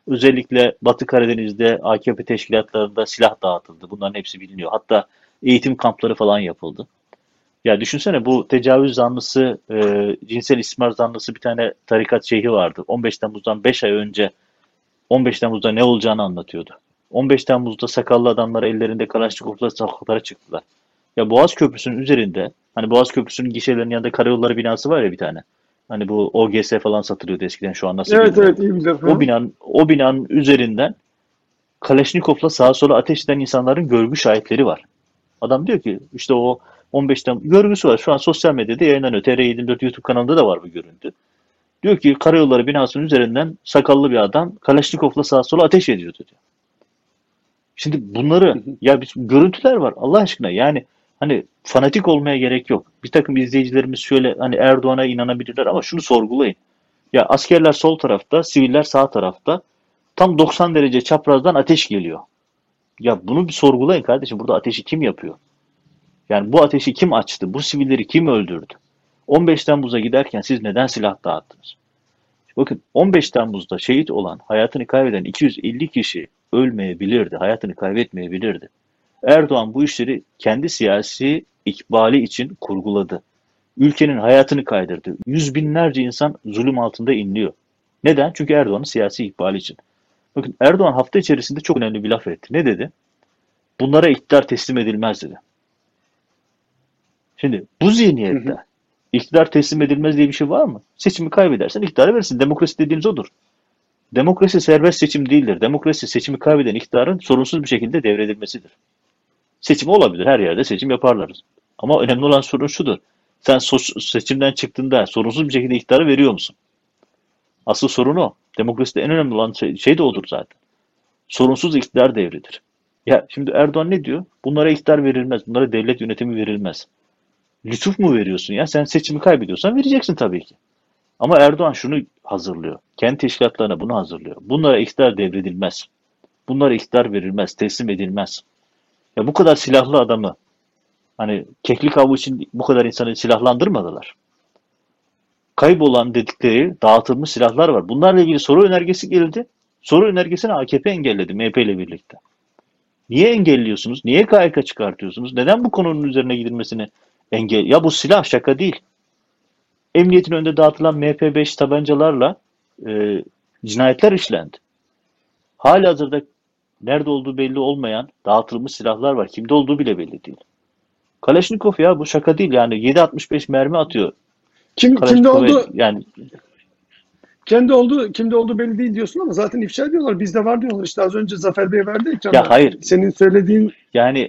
Özellikle Batı Karadeniz'de AKP teşkilatlarında silah dağıtıldı. Bunların hepsi biliniyor. Hatta eğitim kampları falan yapıldı. Ya düşünsene, bu tecavüz zanlısı, cinsel istismar zanlısı bir tane tarikat şeyhi vardı. 15 Temmuz'dan 5 ay önce 15 Temmuz'da ne olacağını anlatıyordu. 15 Temmuz'da sakallı adamlar ellerinde Kalaşnikov'la sokaklara çıktılar. Ya Boğaz Köprüsü'nün üzerinde, hani Boğaz Köprüsü'nün gişelerinin yanında karayolları binası var ya bir tane. Hani bu OGS falan satılıyordu eskiden, şu an nasıl Evet, bilmiyorum. evet, iyi bilir. O Ha? binanın üzerinden Kalaşnikov'la sağa sola ateş eden insanların görgü şahitleri var. Adam diyor ki işte o 15 Temmuz görgüsü var. Şu an sosyal medyada yayınlanıyor. TR24 YouTube kanalında da var bu görüntü. Diyor ki karayolları binasının üzerinden sakallı bir adam Kalaşnikov'la sağa sola ateş ediyordu diyor. Şimdi bunları, ya biz görüntüler var Allah aşkına, yani hani fanatik olmaya gerek yok. Bir takım izleyicilerimiz şöyle hani Erdoğan'a inanabilirler ama şunu sorgulayın. Ya askerler sol tarafta, siviller sağ tarafta. Tam 90 derece çaprazdan ateş geliyor. Ya bunu bir sorgulayın kardeşim. Burada ateşi kim yapıyor? Yani bu ateşi kim açtı? Bu sivilleri kim öldürdü? 15 Temmuz'a giderken siz neden silah dağıttınız? Bakın, 15 Temmuz'da şehit olan, hayatını kaybeden 250 kişi ölmeyebilirdi, hayatını kaybetmeyebilirdi. Erdoğan bu işleri kendi siyasi ikbali için kurguladı. Ülkenin hayatını kaydırdı. Yüz binlerce insan zulüm altında inliyor. Neden? Çünkü Erdoğan'ın siyasi ikbali için. Bakın, Erdoğan hafta içerisinde çok önemli bir laf etti. Ne dedi? Bunlara iktidar teslim edilmez dedi. Şimdi bu zihniyette iktidar teslim edilmez diye bir şey var mı? Seçimi kaybedersen iktidarı verirsin. Demokrasi dediğiniz odur. Demokrasi serbest seçim değildir. Demokrasi, seçimi kaybeden iktidarın sorunsuz bir şekilde devredilmesidir. Seçim olabilir. Her yerde seçim yaparlar. Ama önemli olan sorun şudur. Sen seçimden çıktığında sorunsuz bir şekilde iktidarı veriyor musun? Asıl sorun o. Demokraside en önemli olan şey de odur zaten. Sorunsuz iktidar devridir. Ya şimdi Erdoğan ne diyor? Bunlara iktidar verilmez. Bunlara devlet yönetimi verilmez. Lütuf mu veriyorsun ya? Sen seçimi kaybediyorsan vereceksin tabii ki. Ama Erdoğan şunu hazırlıyor. Kendi teşkilatlarına bunu hazırlıyor. Bunlara iktidar devredilmez. Bunlara iktidar verilmez, teslim edilmez. Ya bu kadar silahlı adamı, hani keklik avı için bu kadar insanı silahlandırmadılar. Kaybolan dedikleri dağıtılmış silahlar var. Bunlarla ilgili soru önergesi geldi. Soru önergesini AKP engelledi MHP ile birlikte. Niye engelliyorsunuz? Niye KHK çıkartıyorsunuz? Neden bu konunun üzerine gidilmesini engel? Ya bu silah şaka değil. Emniyetin önünde dağıtılan MP5 tabancalarla cinayetler işlendi. Halihazırda nerede olduğu belli olmayan dağıtılmış silahlar var. Kimde olduğu bile belli değil. Kalaşnikov, ya bu şaka değil yani, 7.65 mermi atıyor. Kimde Kalaşnikov'a oldu? yani, Kimde olduğu belli değil diyorsun ama zaten ifşa ediyorlar. Bizde var diyorlar. İşte az önce Zafer Bey verdi ya ekranda. hayır, Senin söylediğin yani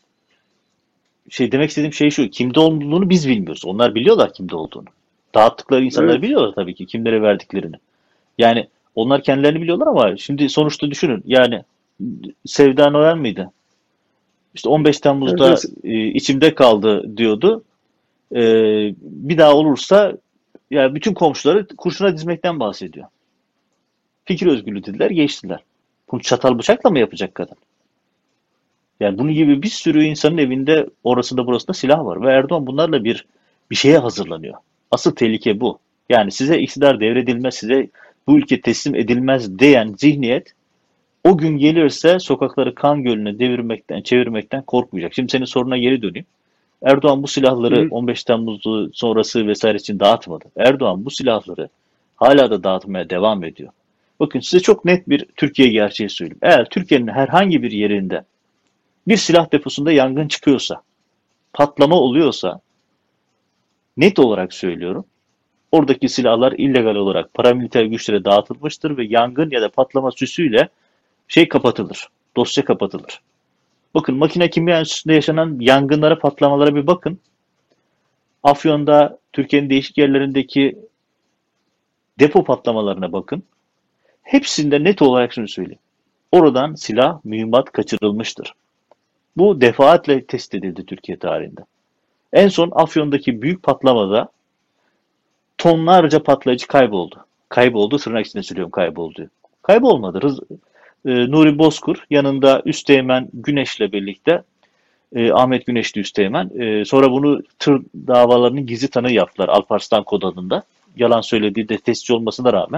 demek istediğim şey şu: kimde olduğunu biz bilmiyoruz. Onlar biliyorlar kimde olduğunu. Dağıttıkları insanları evet. biliyorlar tabii ki, kimlere verdiklerini. Yani onlar kendilerini biliyorlar ama şimdi sonuçta düşünün. Yani Sevda Noyan mıydı? İşte 15 Evet, Temmuz'da evet. içimde kaldı diyordu. E, Bir daha olursa yani bütün komşuları kurşuna dizmekten bahsediyor. Fikir özgürlüğü dediler, geçtiler. Bunu çatal bıçakla mı yapacak kadın? Yani bunun gibi bir sürü insanın evinde orasında burasında silah var ve Erdoğan bunlarla bir şeye hazırlanıyor. Asıl tehlike bu. Yani size iktidar devredilmez, size bu ülke teslim edilmez diyen zihniyet o gün gelirse sokakları kan gölüne devirmekten, çevirmekten korkmayacak. Şimdi senin soruna geri döneyim. Erdoğan bu Hı silahları hı. 15 Temmuz sonrası vesaire için dağıtmadı. Erdoğan bu silahları hala da dağıtmaya devam ediyor. Bakın, size çok net bir Türkiye gerçeği söyleyeyim. Eğer Türkiye'nin herhangi bir yerinde bir silah deposunda yangın çıkıyorsa, patlama oluyorsa, net olarak söylüyorum, oradaki silahlar illegal olarak paramiliter güçlere dağıtılmıştır ve yangın ya da patlama süsüyle şey kapatılır, dosya kapatılır. Bakın, makine kimya enstitüsünde yaşanan yangınlara, patlamalara bir bakın. Afyon'da, Türkiye'nin değişik yerlerindeki depo patlamalarına bakın. Hepsinde net olarak şunu söyleyeyim: oradan silah, mühimmat kaçırılmıştır. Bu defaatle test edildi Türkiye tarihinde. En son Afyon'daki büyük patlamada tonlarca patlayıcı kayboldu. Kayboldu, tırnak içinde söylüyorum kayboldu. Kaybolmadı. Nuri Bozkur yanında Üsteğmen Güneş'le birlikte, Ahmet Güneşli Üsteğmen. Sonra bunu tır davalarının gizli tanığı yaptılar Alparslan kod adında. Yalan söylediği de tescil olmasına rağmen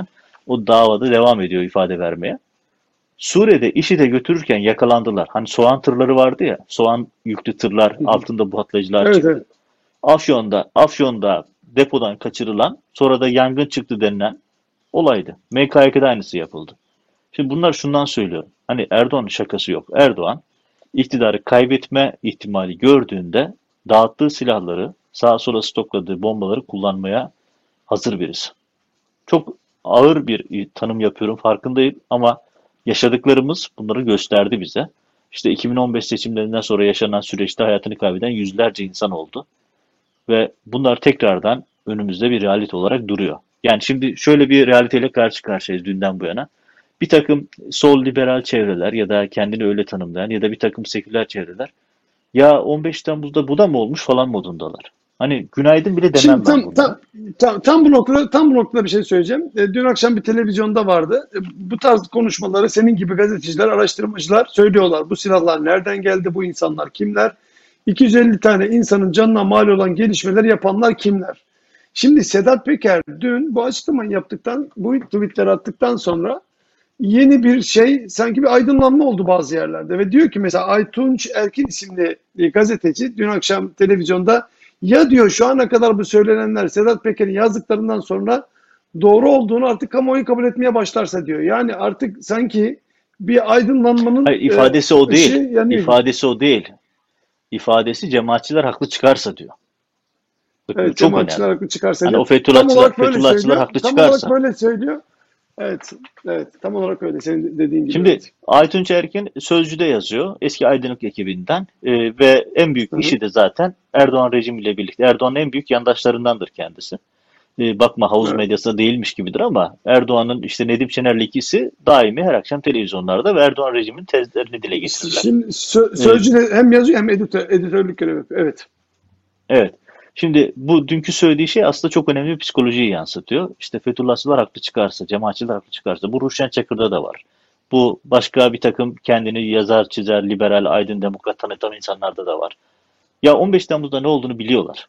O davada devam ediyor ifade vermeye. Suriye'de IŞİD'e götürürken yakalandılar. Hani soğan tırları vardı ya, soğan yüklü tırlar, Hı hı. altında patlayıcılar Evet, çıktı. evet. Afyon'da depodan kaçırılan, sonra da yangın çıktı denilen olaydı. MKYK'da aynısı yapıldı. Şimdi bunlar şundan söylüyorum. Hani Erdoğan'ın şakası yok. Erdoğan iktidarı kaybetme ihtimali gördüğünde dağıttığı silahları, sağa sola stokladığı bombaları kullanmaya hazır birisi. Çok ağır bir tanım yapıyorum, farkındayım, ama yaşadıklarımız bunları gösterdi bize. İşte 2015 seçimlerinden sonra yaşanan süreçte hayatını kaybeden yüzlerce insan oldu. Ve bunlar tekrardan önümüzde bir realite olarak duruyor. Yani şimdi şöyle bir realiteyle karşı karşıyayız dünden bu yana. Bir takım sol liberal çevreler ya da kendini öyle tanımlayan ya da bir takım seküler çevreler, ya 15 Temmuz'da bu da mı olmuş falan modundalar. Hani günaydın bile Şimdi demem ben bunlara. tam bu noktada bir şey söyleyeceğim. Dün akşam bir televizyonda vardı. Bu tarz konuşmaları senin gibi gazeteciler, araştırmacılar söylüyorlar. Bu silahlar nereden geldi? Bu insanlar kimler? 250 tane insanın canına mal olan gelişmeleri yapanlar kimler? Şimdi Sedat Peker dün bu açıklamayı yaptıktan, bu tweetleri attıktan sonra yeni bir şey, sanki bir aydınlanma oldu bazı yerlerde ve diyor ki mesela Aytunç Erkin isimli gazeteci dün akşam televizyonda, ya diyor şu ana kadar bu söylenenler Sedat Peker'in yazdıklarından sonra doğru olduğunu artık kamuoyu kabul etmeye başlarsa diyor. Yani artık sanki bir Hayır, aydınlanmanın ifadesi o ışığı değil. yanıyor gibi. İfadesi o değil. İfadesi cemaatçiler haklı çıkarsa diyor. Bakın bu Evet, çok cemaatçiler önemli. haklı çıkarsa Hani o diyor. Tam olarak böyle Fethullahçılar söylüyor. haklı Tam olarak çıkarsa. böyle söylüyor. Evet, evet, tam olarak öyle senin dediğin gibi, Şimdi evet. Aytunç Erkin Sözcü'de yazıyor. Eski Aydınlık ekibinden. Ve en büyük Hı hı. işi de zaten Erdoğan rejimiyle birlikte. Erdoğan'ın en büyük yandaşlarındandır kendisi. Bakma havuz Evet. medyasında değilmiş gibidir ama Erdoğan'ın işte Nedim Şener'le ikisi daimi her akşam televizyonlarda ve Erdoğan rejiminin tezlerini dile getirirler. Şimdi E, Sözcü'de hem yazıyor hem editörlük görevi yapıyor. Evet. Evet. Şimdi bu dünkü söylediği şey aslında çok önemli bir psikolojiyi yansıtıyor. İşte Fethullahçılar haklı çıkarsa, cemaatçiler haklı çıkarsa. Bu Ruşen Çakır'da da var. Bu başka bir takım kendini yazar, çizer, liberal, aydın, demokrat tanıtan insanlarda da var. Ya 15 Temmuz'da ne olduğunu biliyorlar.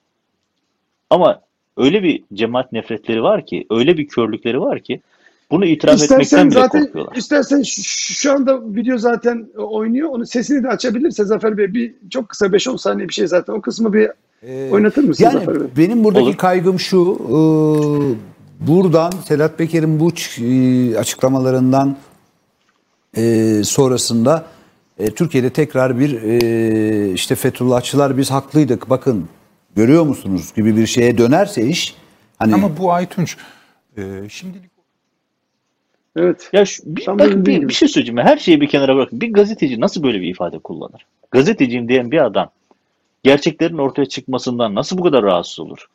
Ama öyle bir cemaat nefretleri var ki, öyle bir körlükleri var ki bunu itiraf İstersen etmekten bile zaten korkuyorlar. istersen şu anda video zaten oynuyor. Onun sesini de açabilirse Zafer Bey, bir çok kısa 5-10 saniye bir şey zaten. O kısmı bir Ee, oynatır mısın Yani Zafer Bey? benim buradaki Olur. kaygım şu, buradan Sedat Peker'in bu açıklamalarından sonrasında Türkiye'de tekrar bir işte Fethullahçılar biz haklıydık bakın görüyor musunuz gibi bir şeye dönerse iş hani Ama bu Aytunç şimdilik Evet. Ya Tam da bakın dediğin bir gibi. şey söyleyeceğim. Her şeyi bir kenara bırakın. Bir gazeteci nasıl böyle bir ifade kullanır? Gazeteciyim diyen bir adam gerçeklerin ortaya çıkmasından nasıl bu kadar rahatsız olur?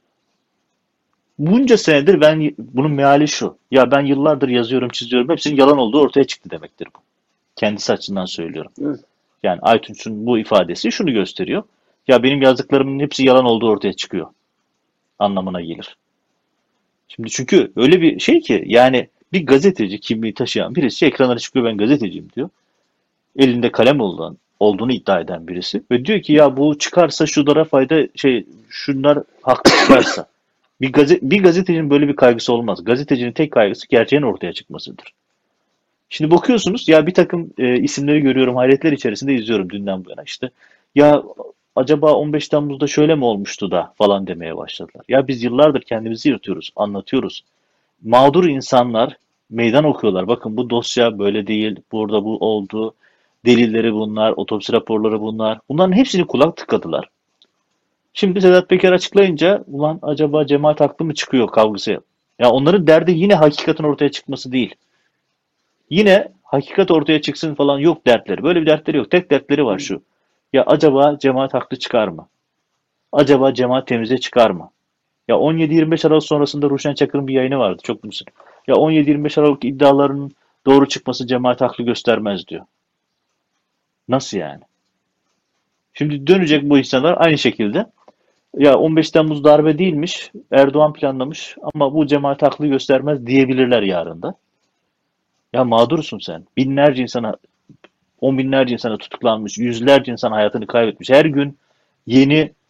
Bunca senedir bunun meali şu. Ya ben yıllardır yazıyorum, çiziyorum. Hepsinin yalan olduğu ortaya çıktı demektir bu. Kendisi açısından söylüyorum. Evet. Yani Aytunç'un bu ifadesi şunu gösteriyor. Ya benim yazdıklarımın hepsi yalan olduğu ortaya çıkıyor anlamına gelir. Şimdi çünkü öyle bir şey ki yani bir gazeteci kimliği taşıyan birisi ekranlara çıkıyor, ben gazeteciyim diyor. Elinde kalem olduğunu iddia eden birisi ve diyor ki ya bu çıkarsa şunlara fayda şunlar haklı çıkarsa. Bir gazetecinin böyle bir kaygısı olmaz. Gazetecinin tek kaygısı gerçeğin ortaya çıkmasıdır. Şimdi bakıyorsunuz ya bir takım isimleri görüyorum, hayretler içerisinde izliyorum dünden bu yana işte. Ya acaba 15 Temmuz'da şöyle mi olmuştu da falan demeye başladılar. Ya biz yıllardır kendimizi yırtıyoruz, anlatıyoruz. Mağdur insanlar meydan okuyorlar. Bakın bu dosya böyle değil, burada bu oldu, delilleri bunlar, otopsi raporları bunlar. Bunların hepsini kulak tıkadılar. Şimdi Sedat Peker açıklayınca ulan acaba cemaat haklı mı çıkıyor kavgası. Ya onların derdi yine hakikatin ortaya çıkması değil. Yine hakikat ortaya çıksın falan yok dertleri. Böyle bir dertleri yok. Tek dertleri var şu. Ya acaba cemaat haklı çıkar mı? Acaba cemaat temize çıkar mı? Ya 17-25 Aralık sonrasında Ruşen Çakır'ın bir yayını vardı. Çok bilirsin. Ya 17-25 Aralık iddialarının doğru çıkması cemaat haklı göstermez diyor. Nasıl yani? Şimdi dönecek bu insanlar aynı şekilde. Ya 15 Temmuz darbe değilmiş, Erdoğan planlamış ama bu cemaat haklı göstermez diyebilirler yarın da. Ya mağdursun sen. Binlerce insana, on binlerce insana tutuklanmış, yüzlerce insan hayatını kaybetmiş. Her gün yeni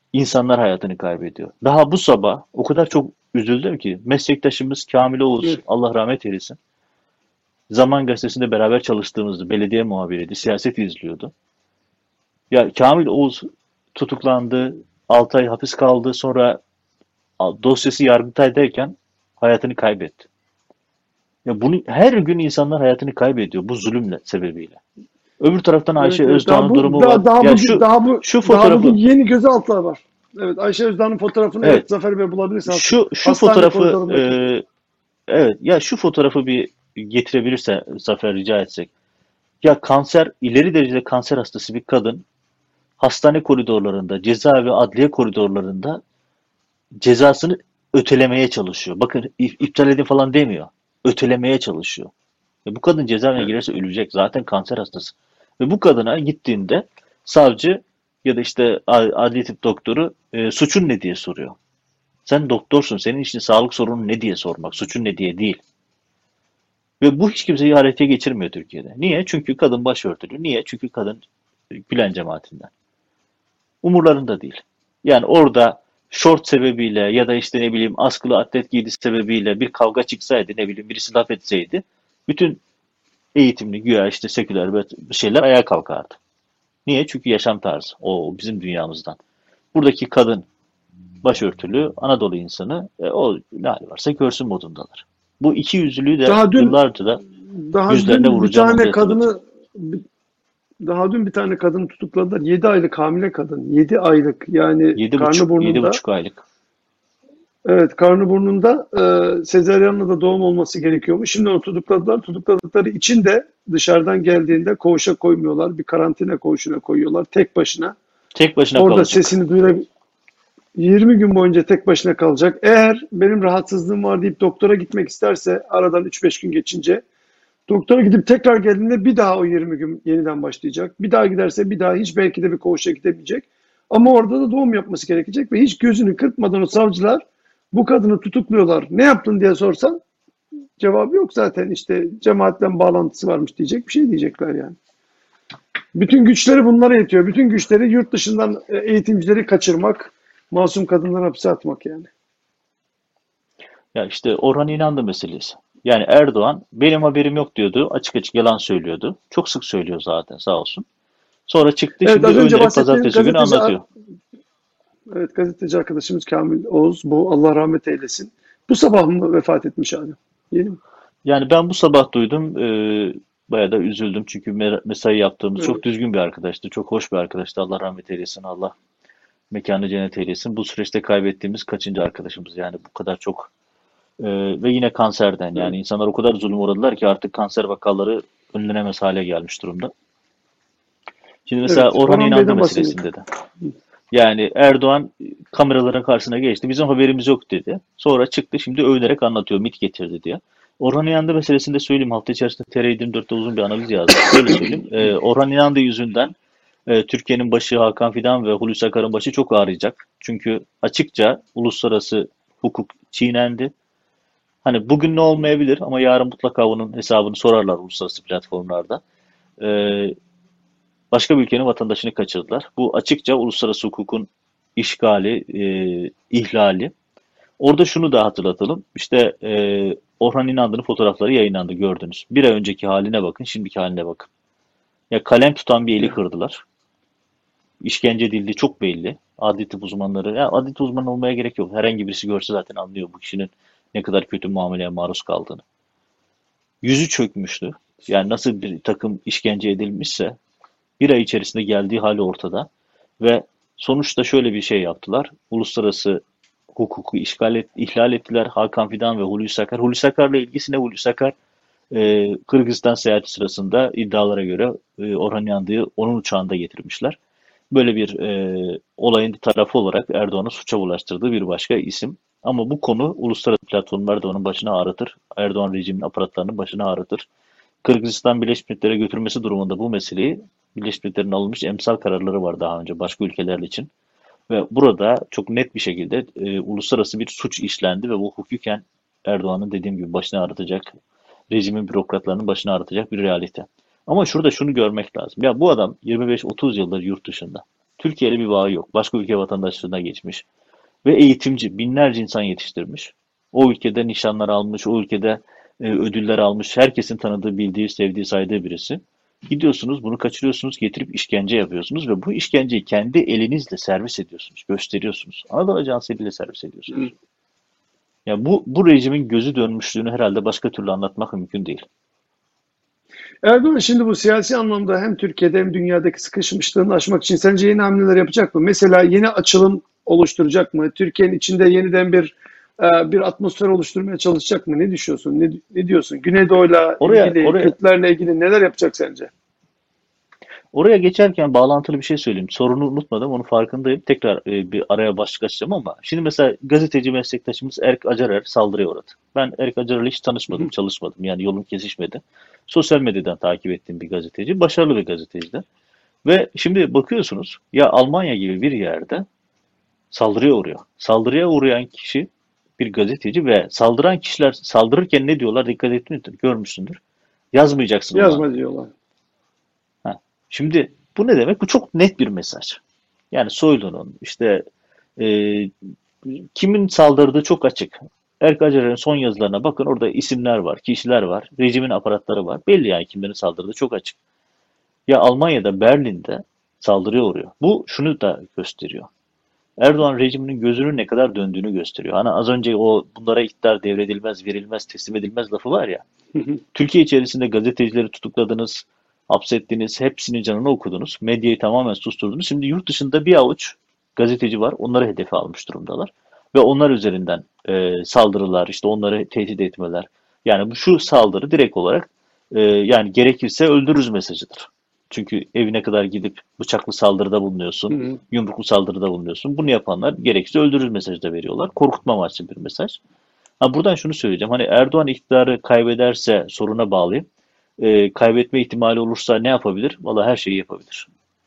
İnsanlar hayatını kaybediyor. Daha bu sabah o kadar çok üzüldüm ki meslektaşımız Kamil Oğuz, Evet. Allah rahmet eylesin. Zaman Gazetesi'nde beraber çalıştığımızda belediye muhabiriydi, siyaset izliyordu. Ya Kamil Oğuz tutuklandı, 6 ay hapis kaldı, sonra dosyası Yargıtay'dayken hayatını kaybetti. Ya bunu her gün insanlar hayatını kaybediyor bu zulümle sebebiyle. Öbür taraftan Ayşe Evet, evet. Daha Özdoğan'ın bu durumu var. daha, daha Ya bugün şu daha bugün fotoğrafı yeni gözaltılar var. Evet, Ayşe Özdan'ın fotoğrafını, evet, evet Zafer Bey bulabilirse şu hastane fotoğrafı koridorundaki. evet ya şu fotoğrafı bir getirebilirse Zafer rica etsek. Ya kanser ileri derecede kanser hastası bir kadın hastane koridorlarında, cezaevi adliye koridorlarında cezasını ötelemeye çalışıyor. Bakın iptal edin falan demiyor. Ötelemeye çalışıyor. Bu kadın cezaevine Evet. girerse ölecek. Zaten kanser hastası. Ve bu kadına gittiğinde savcı ya da işte adli tıp doktoru suçun ne diye soruyor. Sen doktorsun. Senin için sağlık sorunun ne diye sormak. Suçun ne diye değil. Ve bu hiç kimseyi harekete geçirmiyor Türkiye'de. Niye? Çünkü kadın başörtülü. Niye? Çünkü kadın Gülen cemaatinden. Umurlarında değil. Yani orada şort sebebiyle ya da işte ne bileyim askılı atlet giydi sebebiyle bir kavga çıksaydı, ne bileyim birisi laf etseydi, bütün eğitimli güya işte seküler bir şeyler ayağa kalkardı. Niye? Çünkü yaşam tarzı. O bizim dünyamızdan. Buradaki kadın başörtülü Anadolu insanı o ne hali varsa görsün modundalar. Bu iki yüzlülüğü de Daha dün yıllarca da daha yüzlerine dün bir vuracağım onu tane hatırlatayım. kadını daha dün bir tane kadını tutukladılar. 7 aylık hamile kadın. 7 aylık, yani Yedi karnı buçuk, yedi burnunda. buçuk aylık. Evet, karnı burnunda sezaryenle da doğum olması gerekiyormuş. Şimdi onu tutukladılar. Tutukladıkları için de dışarıdan geldiğinde koğuşa koymuyorlar. Bir karantina koğuşuna koyuyorlar. Tek başına. Tek başına Orada kalacak. sesini duyurabilir. 20 gün boyunca tek başına kalacak. Eğer benim rahatsızlığım var deyip doktora gitmek isterse aradan 3-5 gün geçince, doktora gidip tekrar geldiğinde bir daha o 20 gün yeniden başlayacak. Bir daha giderse bir daha hiç belki de bir koğuşa gidemeyecek. Ama orada da doğum yapması gerekecek ve hiç gözünü kırpmadan o savcılar bu kadını tutukluyorlar. Ne yaptın diye sorsan cevabı yok zaten, işte cemaatle bağlantısı varmış diyecek, bir şey diyecekler yani. Bütün güçleri bunlara yetiyor. Bütün güçleri yurt dışından eğitimcileri kaçırmak, masum kadınları hapse atmak yani. Ya işte Orhan İnandı meselesi. Yani Erdoğan benim haberim yok diyordu. Açık açık yalan söylüyordu. Çok sık söylüyor zaten sağ olsun. Sonra çıktı Evet, şimdi az önce övünerek bahsettiğim pazartesi günü anlatıyor. gazeteci arkadaşımız Kamil Oğuz, bu Allah rahmet eylesin. Bu sabah mı vefat etmiş abi? Yeni mi? Yani ben bu sabah duydum. Bayağı da üzüldüm. Çünkü mesai yaptığımız çok Evet. düzgün bir arkadaştı. Çok hoş bir arkadaştı. Allah rahmet eylesin. Allah mekanı cennet eylesin. Bu süreçte kaybettiğimiz kaçıncı arkadaşımız yani bu kadar çok. Ve yine kanserden. Evet. Yani insanlar o kadar zulüm uğradılar ki artık kanser vakaları önlenemez hale gelmiş durumda. Şimdi mesela Evet. Orhan Orhan İnandı Bey'den bahsedelim. meselesinde de. Yani Erdoğan kameraların karşısına geçti. Bizim haberimiz yok dedi. Sonra çıktı şimdi övünerek anlatıyor. MİT getirdi diye. Orhan İnandı meselesinde söyleyeyim. Hafta içerisinde TR24'te uzun bir analiz yazdım. Şöyle söyleyeyim. Orhan İnandı yüzünden Türkiye'nin başı Hakan Fidan ve Hulusi Akar'ın başı çok ağrıyacak. Çünkü açıkça uluslararası hukuk çiğnendi. Hani bugün ne olmayabilir ama yarın mutlaka bunun hesabını sorarlar uluslararası platformlarda. Ee, Başka bir ülkenin vatandaşını kaçırdılar. Bu açıkça uluslararası hukukun işgali, ihlali. Orada şunu da hatırlatalım. İşte Orhan İnandı'nın fotoğrafları yayınlandı gördünüz. Bir ay önceki haline bakın, şimdiki haline bakın. Ya kalem tutan bir eli Evet. kırdılar. İşkence edildiği çok belli. Adli tıp uzmanları, ya adli tıp uzmanı olmaya gerek yok. Herhangi birisi görse zaten anlıyor bu kişinin ne kadar kötü muameleye maruz kaldığını. Yüzü çökmüştü. Yani nasıl bir takım işkence edilmişse bir ay içerisinde geldiği hali ortada ve sonuçta şöyle bir şey yaptılar. Uluslararası hukuku ihlal ettiler. Hakan Fidan ve Hulusi Akar. Hulusi Akar'la ilgisi ne? Hulusi Akar Kırgızistan seyahati sırasında iddialara göre Orhan Yandı'yı onun uçağında getirmişler. Böyle bir olayın tarafı olarak Erdoğan'ı suça bulaştırdığı bir başka isim. Ama bu konu uluslararası platformlarda onun başına ağrıtır. Erdoğan rejiminin aparatlarının başına ağrıtır. Kırgızistan Birleşmiş Milletler'e götürmesi durumunda bu meseleyi Birleşmiş Milletler'in alınmış emsal kararları var daha önce başka ülkeler için. Ve burada çok net bir şekilde uluslararası bir suç işlendi ve bu hukuken Erdoğan'ın dediğim gibi başına ağrıtacak, rejimin bürokratlarının başına ağrıtacak bir realite. Ama şurada şunu görmek lazım. Ya bu adam 25-30 yıldır yurt dışında. Türkiye ile bir bağı yok. Başka ülke vatandaşlığına geçmiş. Ve eğitimci, binlerce insan yetiştirmiş. O ülkede nişanlar almış, o ülkede ödüller almış. Herkesin tanıdığı, bildiği, sevdiği, saydığı birisi. Gidiyorsunuz, bunu kaçırıyorsunuz, getirip işkence yapıyorsunuz ve bu işkenceyi kendi elinizle servis ediyorsunuz, gösteriyorsunuz. Anadolu Ajansı ile servis ediyorsunuz. Yani bu rejimin gözü dönmüşlüğünü herhalde başka türlü anlatmak mümkün değil. Erdoğan şimdi bu siyasi anlamda hem Türkiye'de hem dünyadaki sıkışmışlığını aşmak için sence yeni hamleler yapacak mı? Mesela yeni açılım oluşturacak mı? Türkiye'nin içinde yeniden bir atmosfer oluşturmaya çalışacak mı? Ne düşünüyorsun? Ne diyorsun? Güneydoğu'yla ilgili, Kürtlerle ilgili neler yapacak sence? Oraya geçerken bağlantılı bir şey söyleyeyim. Sorunu unutmadım, onun farkındayım. Tekrar bir araya başlık açacağım ama şimdi mesela gazeteci meslektaşımız Erk Acarer saldırıya uğradı. Ben Erk Acarer'le hiç tanışmadım, çalışmadım. Yani yolum kesişmedi. Sosyal medyadan takip ettiğim bir gazeteci. Başarılı bir gazeteci de. Ve şimdi bakıyorsunuz ya Almanya gibi bir yerde saldırıya uğruyor. Saldırıya uğrayan kişi bir gazeteci ve saldıran kişiler saldırırken ne diyorlar? Dikkat etmişsindir, görmüşsündür. Yazmayacaksın ulan. Yazma diyorlar. Şimdi bu ne demek? Bu çok net bir mesaj. Yani Soylu'nun işte e, kimin saldırdığı çok açık. Erk Acarer'in son yazılarına bakın, orada isimler var, kişiler var, rejimin aparatları var. Belli yani kimlerin saldırdığı çok açık. Ya Almanya'da, Berlin'de saldırıya uğruyor. Bu şunu da gösteriyor. Erdoğan rejiminin gözünün ne kadar döndüğünü gösteriyor. Hani az önce o bunlara iktidar devredilmez, verilmez, teslim edilmez lafı var ya. Türkiye içerisinde gazetecileri tutukladınız, hapsettiniz, hepsinin canını okudunuz, medyayı tamamen susturdunuz. Şimdi yurt dışında bir avuç gazeteci var, onları hedefe almış durumdalar. Ve onlar üzerinden saldırılar, işte onları tehdit etmeler. Yani şu saldırı direkt olarak yani gerekirse öldürürüz mesajıdır. Çünkü evine kadar gidip bıçaklı saldırıda bulunuyorsun, yumruklu saldırıda bulunuyorsun. Bunu yapanlar gerekirse öldürürüz mesajı da veriyorlar. Korkutma amaçlı bir mesaj. Ha, buradan şunu söyleyeceğim. Hani Erdoğan iktidarı kaybederse soruna bağlayayım. Kaybetme ihtimali olursa ne yapabilir? Vallahi her şeyi yapabilir.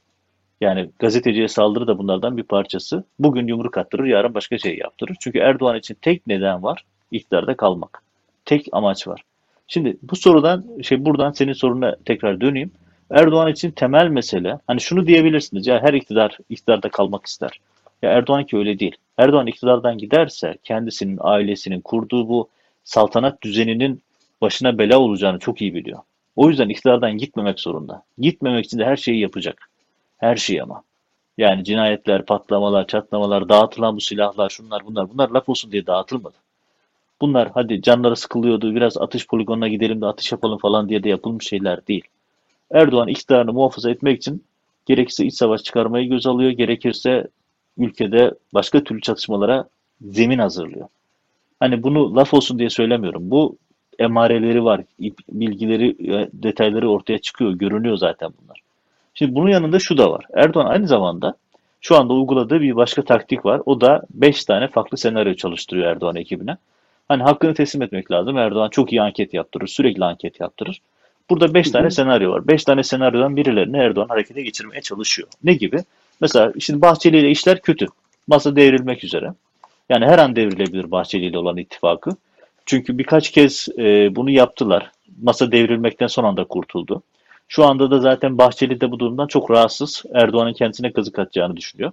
Yani gazeteciye saldırı da bunlardan bir parçası. Bugün yumruk attırır, yarın başka şey yaptırır. Çünkü Erdoğan için tek neden var, iktidarda kalmak. Tek amaç var. Şimdi bu sorudan, buradan senin soruna tekrar döneyim. Erdoğan için temel mesele, hani şunu diyebilirsiniz, ya her iktidarda kalmak ister. Ya Erdoğan ki öyle değil. Erdoğan iktidardan giderse kendisinin, ailesinin kurduğu bu saltanat düzeninin başına bela olacağını çok iyi biliyor. O yüzden iktidardan gitmemek zorunda. Gitmemek için de her şeyi yapacak. Her şey ama. Yani cinayetler, patlamalar, çatlamalar, dağıtılan bu silahlar, şunlar bunlar laf olsun diye dağıtılmadı. Bunlar hadi canları sıkılıyordu, biraz atış poligonuna gidelim de atış yapalım falan diye de yapılmış şeyler değil. Erdoğan iktidarını muhafaza etmek için gerekirse iç savaş çıkarmayı göz alıyor, gerekirse ülkede başka türlü çatışmalara zemin hazırlıyor. Hani bunu laf olsun diye söylemiyorum. Bu emareleri var, bilgileri, detayları ortaya çıkıyor, görünüyor zaten bunlar. Şimdi bunun yanında şu da var. Erdoğan aynı zamanda şu anda uyguladığı bir başka taktik var. O da 5 tane farklı senaryo çalıştırıyor Erdoğan ekibine. Hani hakkını teslim etmek lazım. Erdoğan çok iyi anket yaptırır, sürekli anket yaptırır. Burada 5 tane senaryo var. 5 tane senaryodan birilerini Erdoğan harekete geçirmeye çalışıyor. Ne gibi? Mesela şimdi Bahçeli ile işler kötü. Masa devrilmek üzere. Yani her an devrilebilir Bahçeli ile olan ittifakı. Çünkü birkaç kez bunu yaptılar. Masa devrilmekten son anda kurtuldu. Şu anda da zaten Bahçeli de bu durumdan çok rahatsız. Erdoğan'ın kendisine kazık atacağını düşünüyor.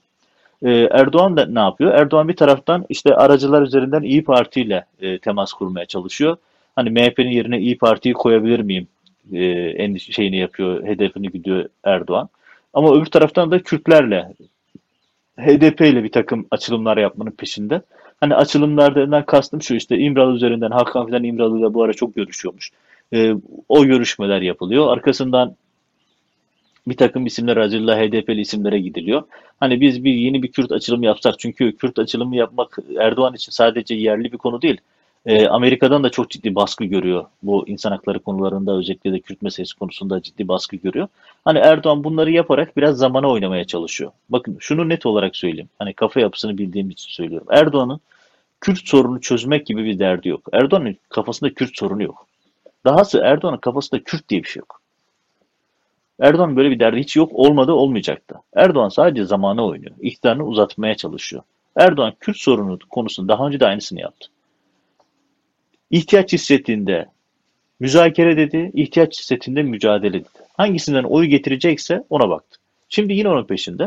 Erdoğan da ne yapıyor? Erdoğan bir taraftan işte aracılar üzerinden İYİ Parti ile temas kurmaya çalışıyor. Hani MHP'nin yerine İYİ Parti'yi koyabilir miyim? Şeyini yapıyor, hedefini gidiyor Erdoğan. Ama öbür taraftan da Kürtlerle, HDP ile bir takım açılımlar yapmanın peşinde. Hani açılımlardan kastım şu, işte İmralı üzerinden, Hakan Fidan İmralı'yla bu ara çok görüşüyormuş. O görüşmeler yapılıyor. Arkasından bir takım isimler aracılığıyla HDP'li isimlere gidiliyor. Hani biz yeni bir Kürt açılımı yapsak, çünkü Kürt açılımı yapmak Erdoğan için sadece yerli bir konu değil. Amerika'dan da çok ciddi baskı görüyor. Bu insan hakları konularında, özellikle de Kürt meselesi konusunda ciddi baskı görüyor. Hani Erdoğan bunları yaparak biraz zamana oynamaya çalışıyor. Bakın şunu net olarak söyleyeyim. Hani kafa yapısını bildiğim için söylüyorum. Erdoğan'ın Kürt sorunu çözmek gibi bir derdi yok. Erdoğan'ın kafasında Kürt sorunu yok. Dahası Erdoğan'ın kafasında Kürt diye bir şey yok. Erdoğan böyle bir derdi hiç yok, olmadı, olmayacaktı. Erdoğan sadece zamana oynuyor. İktidarını uzatmaya çalışıyor. Erdoğan Kürt sorunu konusunda daha önce de aynısını yaptı. İhtiyaç hissettiğinde müzakere dedi, ihtiyaç hissettiğinde mücadele dedi. Hangisinden oy getirecekse ona baktı. Şimdi yine onun peşinde.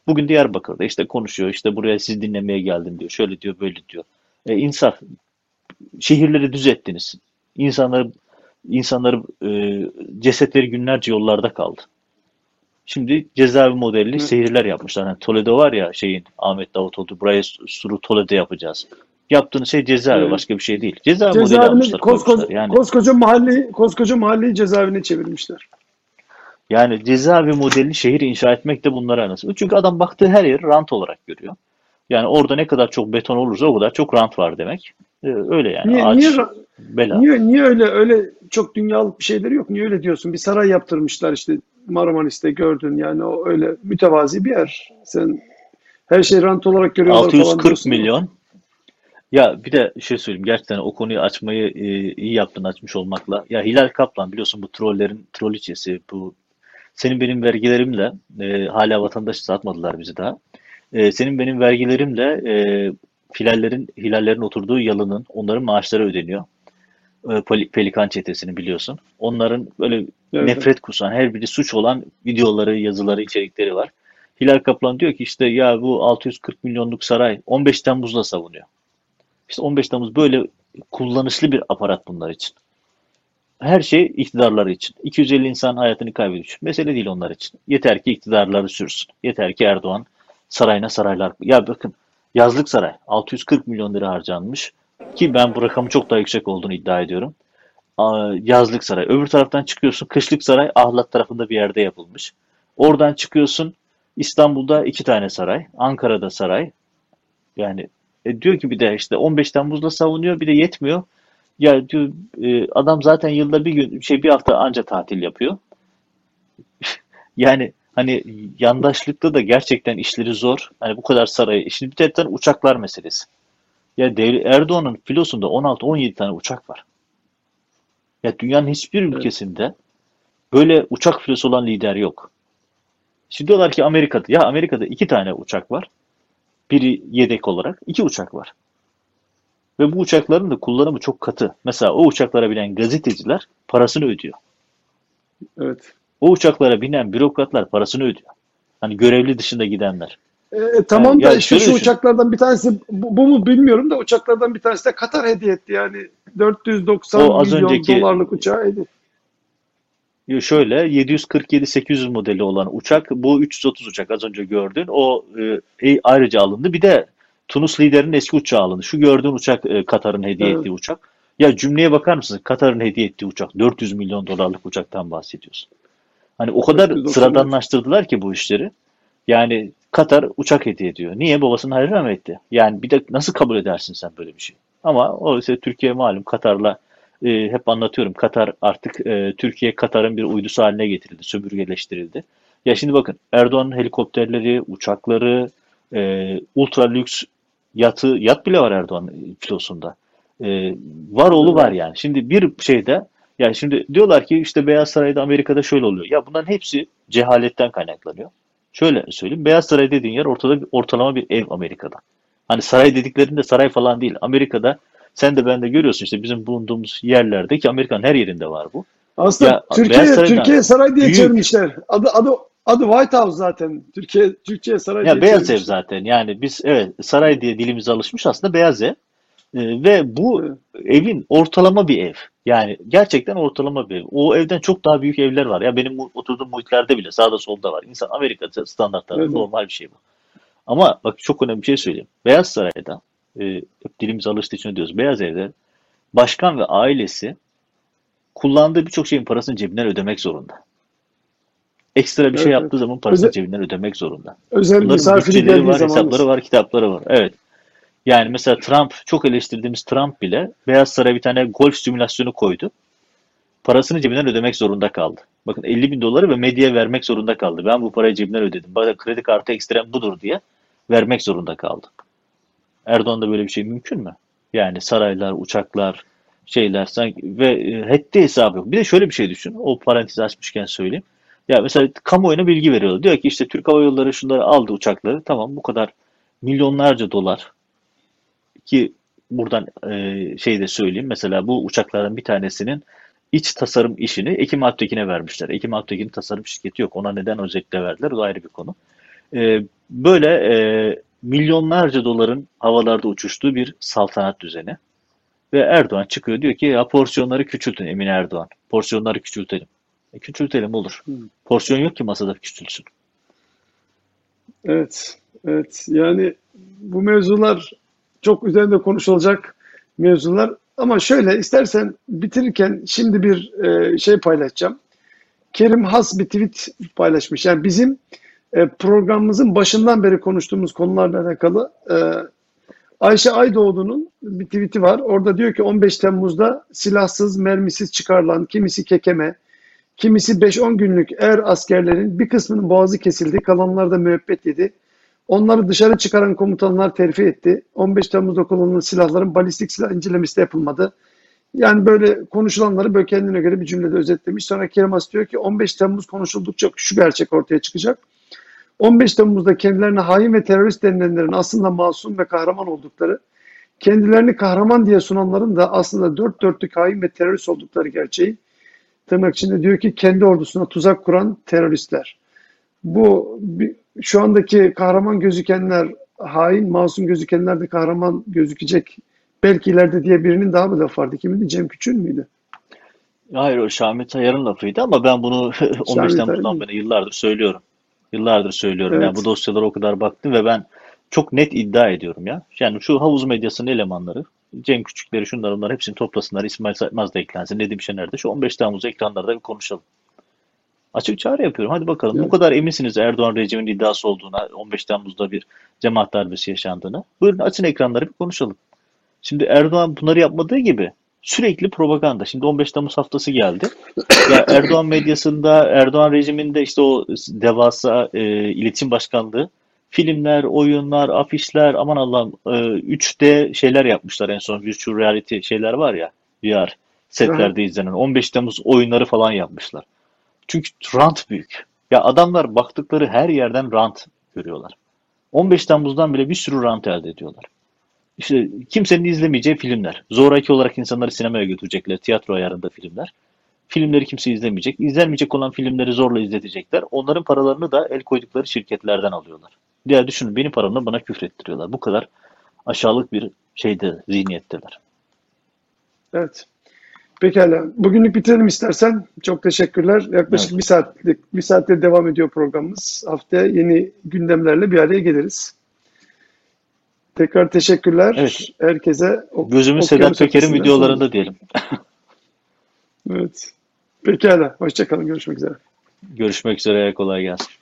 Bugün Diyarbakır'da işte konuşuyor, işte buraya sizi dinlemeye geldim diyor, şöyle diyor, böyle diyor. İnsaf, şehirleri düzettiniz. İnsanları cesetleri günlerce yollarda kaldı. Şimdi cezaevi modelli Evet. şehirler yapmışlar. Hani Toledo var ya, Ahmet Davutoğlu, buraya suru Toledo yapacağız. Yaptığınız şey cezaevi, Evet. başka bir şey değil. Cezaevi modeli Cezaevini almışlar, koymuşlar. koskoca mahalleyi cezaevine çevirmişler. Yani cezaevi modelli şehir inşa etmek de bunlara nasıl? Çünkü adam baktığı her yeri rant olarak görüyor. Yani orada ne kadar çok beton olursa o kadar çok rant var demek. Öyle yani, Niye niye ağaç ra- bela. niye öyle çok dünyalık bir şeyleri yok? Niye öyle diyorsun? Bir saray yaptırmışlar işte Marmaris'te gördün yani o öyle mütevazi bir yer. Sen her şey rant olarak görüyorlar falan 640 diyorsun ama. milyon. Ya bir de şey söyleyeyim, gerçekten o konuyu açmayı iyi yaptın, açmış olmakla. Ya Hilal Kaplan, biliyorsun bu trollerin troliçesi, bu senin benim vergilerimle, hala vatandaş satmadılar bizi daha. Senin benim vergilerimle hilallerin oturduğu yalının, onların maaşları ödeniyor. Pelikan çetesini biliyorsun. Onların böyle Evet, evet. nefret kusan, her biri suç olan videoları, yazıları, içerikleri var. Hilal Kaplan diyor ki işte ya bu 640 milyonluk saray 15 Temmuz'la savunuyor. İşte 15 Temmuz böyle kullanışlı bir aparat bunlar için. Her şey iktidarları için. 250 insan hayatını kaybediyor. Mesele değil onlar için. Yeter ki iktidarları sürsün. Yeter ki Erdoğan sarayına saraylar. Ya bakın, yazlık saray 640 milyon lira harcanmış. Ki ben bu rakamın çok daha yüksek olduğunu iddia ediyorum. Yazlık saray. Öbür taraftan çıkıyorsun, kışlık saray Ahlat tarafında bir yerde yapılmış. Oradan çıkıyorsun, İstanbul'da 2 tane saray. Ankara'da saray. Yani diyor ki bir de işte 15 Temmuz'da savunuyor, bir de yetmiyor. Ya diyor, adam zaten yılda bir gün bir hafta anca tatil yapıyor. Yani hani yandaşlıkta da gerçekten işleri zor. Hani bu kadar saray. Şimdi bir taraftan uçaklar meselesi. Ya Erdoğan'ın filosunda 16-17 tane uçak var. Ya dünyanın hiçbir Evet. ülkesinde böyle uçak filosu olan lider yok. Şimdi diyorlar ki Amerika'da 2 tane uçak var. Biri yedek olarak 2 uçak var. Ve bu uçakların da kullanımı çok katı. Mesela o uçaklara binen gazeteciler parasını ödüyor. Evet. O uçaklara binen bürokratlar parasını ödüyor. Hani görevli dışında gidenler. Tamam da Ya işte şöyle şu düşün. uçaklardan bir tanesi bu mu bilmiyorum da uçaklardan bir tanesi de Katar hediye etti yani 490 O az milyon önceki dolarlık uçağı hediye. şöyle 747-800 modeli olan uçak, bu 330 uçak az önce gördün. O ayrıca alındı. Bir de Tunus liderinin eski uçağı alındı. Şu gördüğün uçak Katar'ın hediye Evet. ettiği uçak. Ya cümleye bakar mısınız? Katar'ın hediye ettiği uçak. 400 milyon dolarlık uçaktan bahsediyorsun. Hani o kadar 490 evet. sıradanlaştırdılar ki bu işleri. Yani Katar uçak hediye ediyor. Niye? Babasının hayrına mı etti? Yani bir de nasıl kabul edersin sen böyle bir şey? Ama o ise Türkiye malum Katar'la hep anlatıyorum. Katar artık Türkiye Katar'ın bir uydusu haline getirildi, sömürgeleştirildi. Ya şimdi bakın, Erdoğan'ın helikopterleri, uçakları, ultra lüks yat bile var Erdoğan'ın filosunda. E, var oğlu var Evet. yani. Şimdi bir şeyde, yani şimdi diyorlar ki işte Beyaz Saray'da Amerika'da şöyle oluyor. Ya bunların hepsi cehaletten kaynaklanıyor. Şöyle söyleyeyim. Beyaz Saray dediğin yer ortalama bir ev Amerika'da. Hani saray dediklerinde saray falan değil. Amerika'da sen de ben de görüyorsun işte bizim bulunduğumuz yerlerde, ki Amerika'nın her yerinde var bu. Aslında Ya Beyaz Saray'dan Türkiye Saray diye büyük, çevirmişler. Adı White House zaten. Türkiye Saray ya diye Beyaz Ev çevirmişler. zaten. Yani biz evet saray diye dilimize alışmış, aslında Beyaz Ev. Ve bu Evet. evin ortalama bir ev. Yani gerçekten ortalama bir ev. O evden çok daha büyük evler var. Ya benim oturduğum muhitlerde bile sağda solda var. İnsan Amerika standartlarında Evet. normal bir şey bu. Ama bak, çok önemli bir şey söyleyeyim. Beyaz Saray'da, hep dilimiz alıştığı için diyoruz. Beyaz Ev'de başkan ve ailesi kullandığı birçok şeyin parasını cebinden ödemek zorunda. Ekstra bir şey Evet. Evet. yaptığı zaman parasını Özel, cebinden ödemek zorunda. özel Bunların misafirlik bütçeleri geldiği var, zaman hesapları mesela. var, kitapları var. Evet. Yani mesela Trump, çok eleştirdiğimiz Trump bile Beyaz Saray'a bir tane golf simülasyonu koydu. Parasını cebinden ödemek zorunda kaldı. Bakın, 50 bin doları ve medyaya vermek zorunda kaldı. Ben bu parayı cebimden ödedim. Bana kredi kartı ekstrem budur diye vermek zorunda kaldı. Erdoğan'da böyle bir şey mümkün mü? Yani saraylar, uçaklar, şeyler sanki ve haddi hesabı yok. Bir de şöyle bir şey düşün. O parantezi açmışken söyleyeyim. Ya mesela kamuoyuna bilgi veriyorlar. Diyor ki işte Türk Hava Yolları şunları aldı, uçakları. Tamam, bu kadar milyonlarca dolar, ki buradan şey de söyleyeyim. Mesela bu uçaklardan bir tanesinin iç tasarım işini Ekim Alptekin'e vermişler. Ekim Alptekin'in tasarım şirketi yok. Ona neden özellikle verdiler? O da ayrı bir konu. E, Böyle milyonlarca doların havalarda uçuştuğu bir saltanat düzeni. Ve Erdoğan çıkıyor diyor ki ya porsiyonları küçültün Emin Erdoğan. Porsiyonları küçültelim. Küçültelim olur. Porsiyon yok ki masada küçülsün. Evet, evet. Yani bu mevzular çok üzerinde konuşulacak mevzular. Ama şöyle istersen bitirirken şimdi bir şey paylaşacağım. Kerim Has bir tweet paylaşmış. Yani bizim programımızın başından beri konuştuğumuz konularla alakalı Ayşe Aydoğdu'nun bir tweet'i var. Orada diyor ki 15 Temmuz'da silahsız, mermisiz çıkarılan kimisi kekeme, kimisi 5-10 günlük er askerlerin bir kısmının boğazı kesildi, kalanlar da müebbet yedi. Onları dışarı çıkaran komutanlar terfi etti. 15 Temmuz'da kullanılan silahların balistik silah incelemesi de yapılmadı. Yani böyle konuşulanları böyle kendine göre bir cümlede özetlemiş. Sonra Kerim Has diyor ki 15 Temmuz konuşuldukça şu gerçek ortaya çıkacak. 15 Temmuz'da kendilerine hain ve terörist denilenlerin aslında masum ve kahraman oldukları, kendilerini kahraman diye sunanların da aslında dört dörtlük hain ve terörist oldukları gerçeği tırnak içinde diyor ki kendi ordusuna tuzak kuran teröristler. Bu şu andaki kahraman gözükenler hain, masum gözükenler de kahraman gözükecek. Belki ileride diye birinin daha mı lafı vardı? Kimindi? Cem Küçük'ün müydü? Hayır o Şamil Tayyar'ın lafıydı ama ben bunu 15 Temmuz'dan beri yıllardır söylüyorum. Yıllardır söylüyorum. Evet. Yani bu dosyalara o kadar baktım ve ben çok net iddia ediyorum ya. Yani şu havuz medyasının elemanları, Cem Küçükleri şunlar onlar hepsini toplasınlar. İsmail Saymaz da eklensin. Nedim Şener de şu 15 Temmuz'da ekranlarda bir konuşalım. Açık çağrı yapıyorum. Hadi bakalım. Evet. Bu kadar eminsiniz Erdoğan rejiminin iddiası olduğuna, 15 Temmuz'da bir cemaat darbesi yaşandığına. Buyurun açın ekranları bir konuşalım. Şimdi Erdoğan bunları yapmadığı gibi sürekli propaganda. Şimdi 15 Temmuz haftası geldi. Ya Erdoğan medyasında, Erdoğan rejiminde işte o devasa iletişim başkanlığı, filmler, oyunlar, afişler, aman Allah'ım 3D şeyler yapmışlar en son. Virtual reality şeyler var ya, VR setlerde izlenen. 15 Temmuz oyunları falan yapmışlar. Çünkü rant büyük. Ya adamlar baktıkları her yerden rant görüyorlar. 15 Temmuz'dan bile bir sürü rant elde ediyorlar. İşte kimsenin izlemeyeceği filmler. Zoraki olarak insanları sinemaya götürecekler. Tiyatro ayarında filmler. Filmleri kimse izlemeyecek. İzlenmeyecek olan filmleri zorla izletecekler. Onların paralarını da el koydukları şirketlerden alıyorlar. Ya düşünün benim paramla bana küfrettiriyorlar. Bu kadar aşağılık bir zihniyetteler. Evet. Pekala. Bugünlük bitirelim istersen. Çok teşekkürler. Yaklaşık bir saattir devam ediyor programımız. Haftaya yeni gündemlerle bir araya geliriz. Tekrar teşekkürler. Evet. Herkese. Gözümüz Sedat Peker'in videolarında diyelim. Evet. Pekala. Hoşça kalın. Görüşmek üzere. Görüşmek üzere. Kolay gelsin.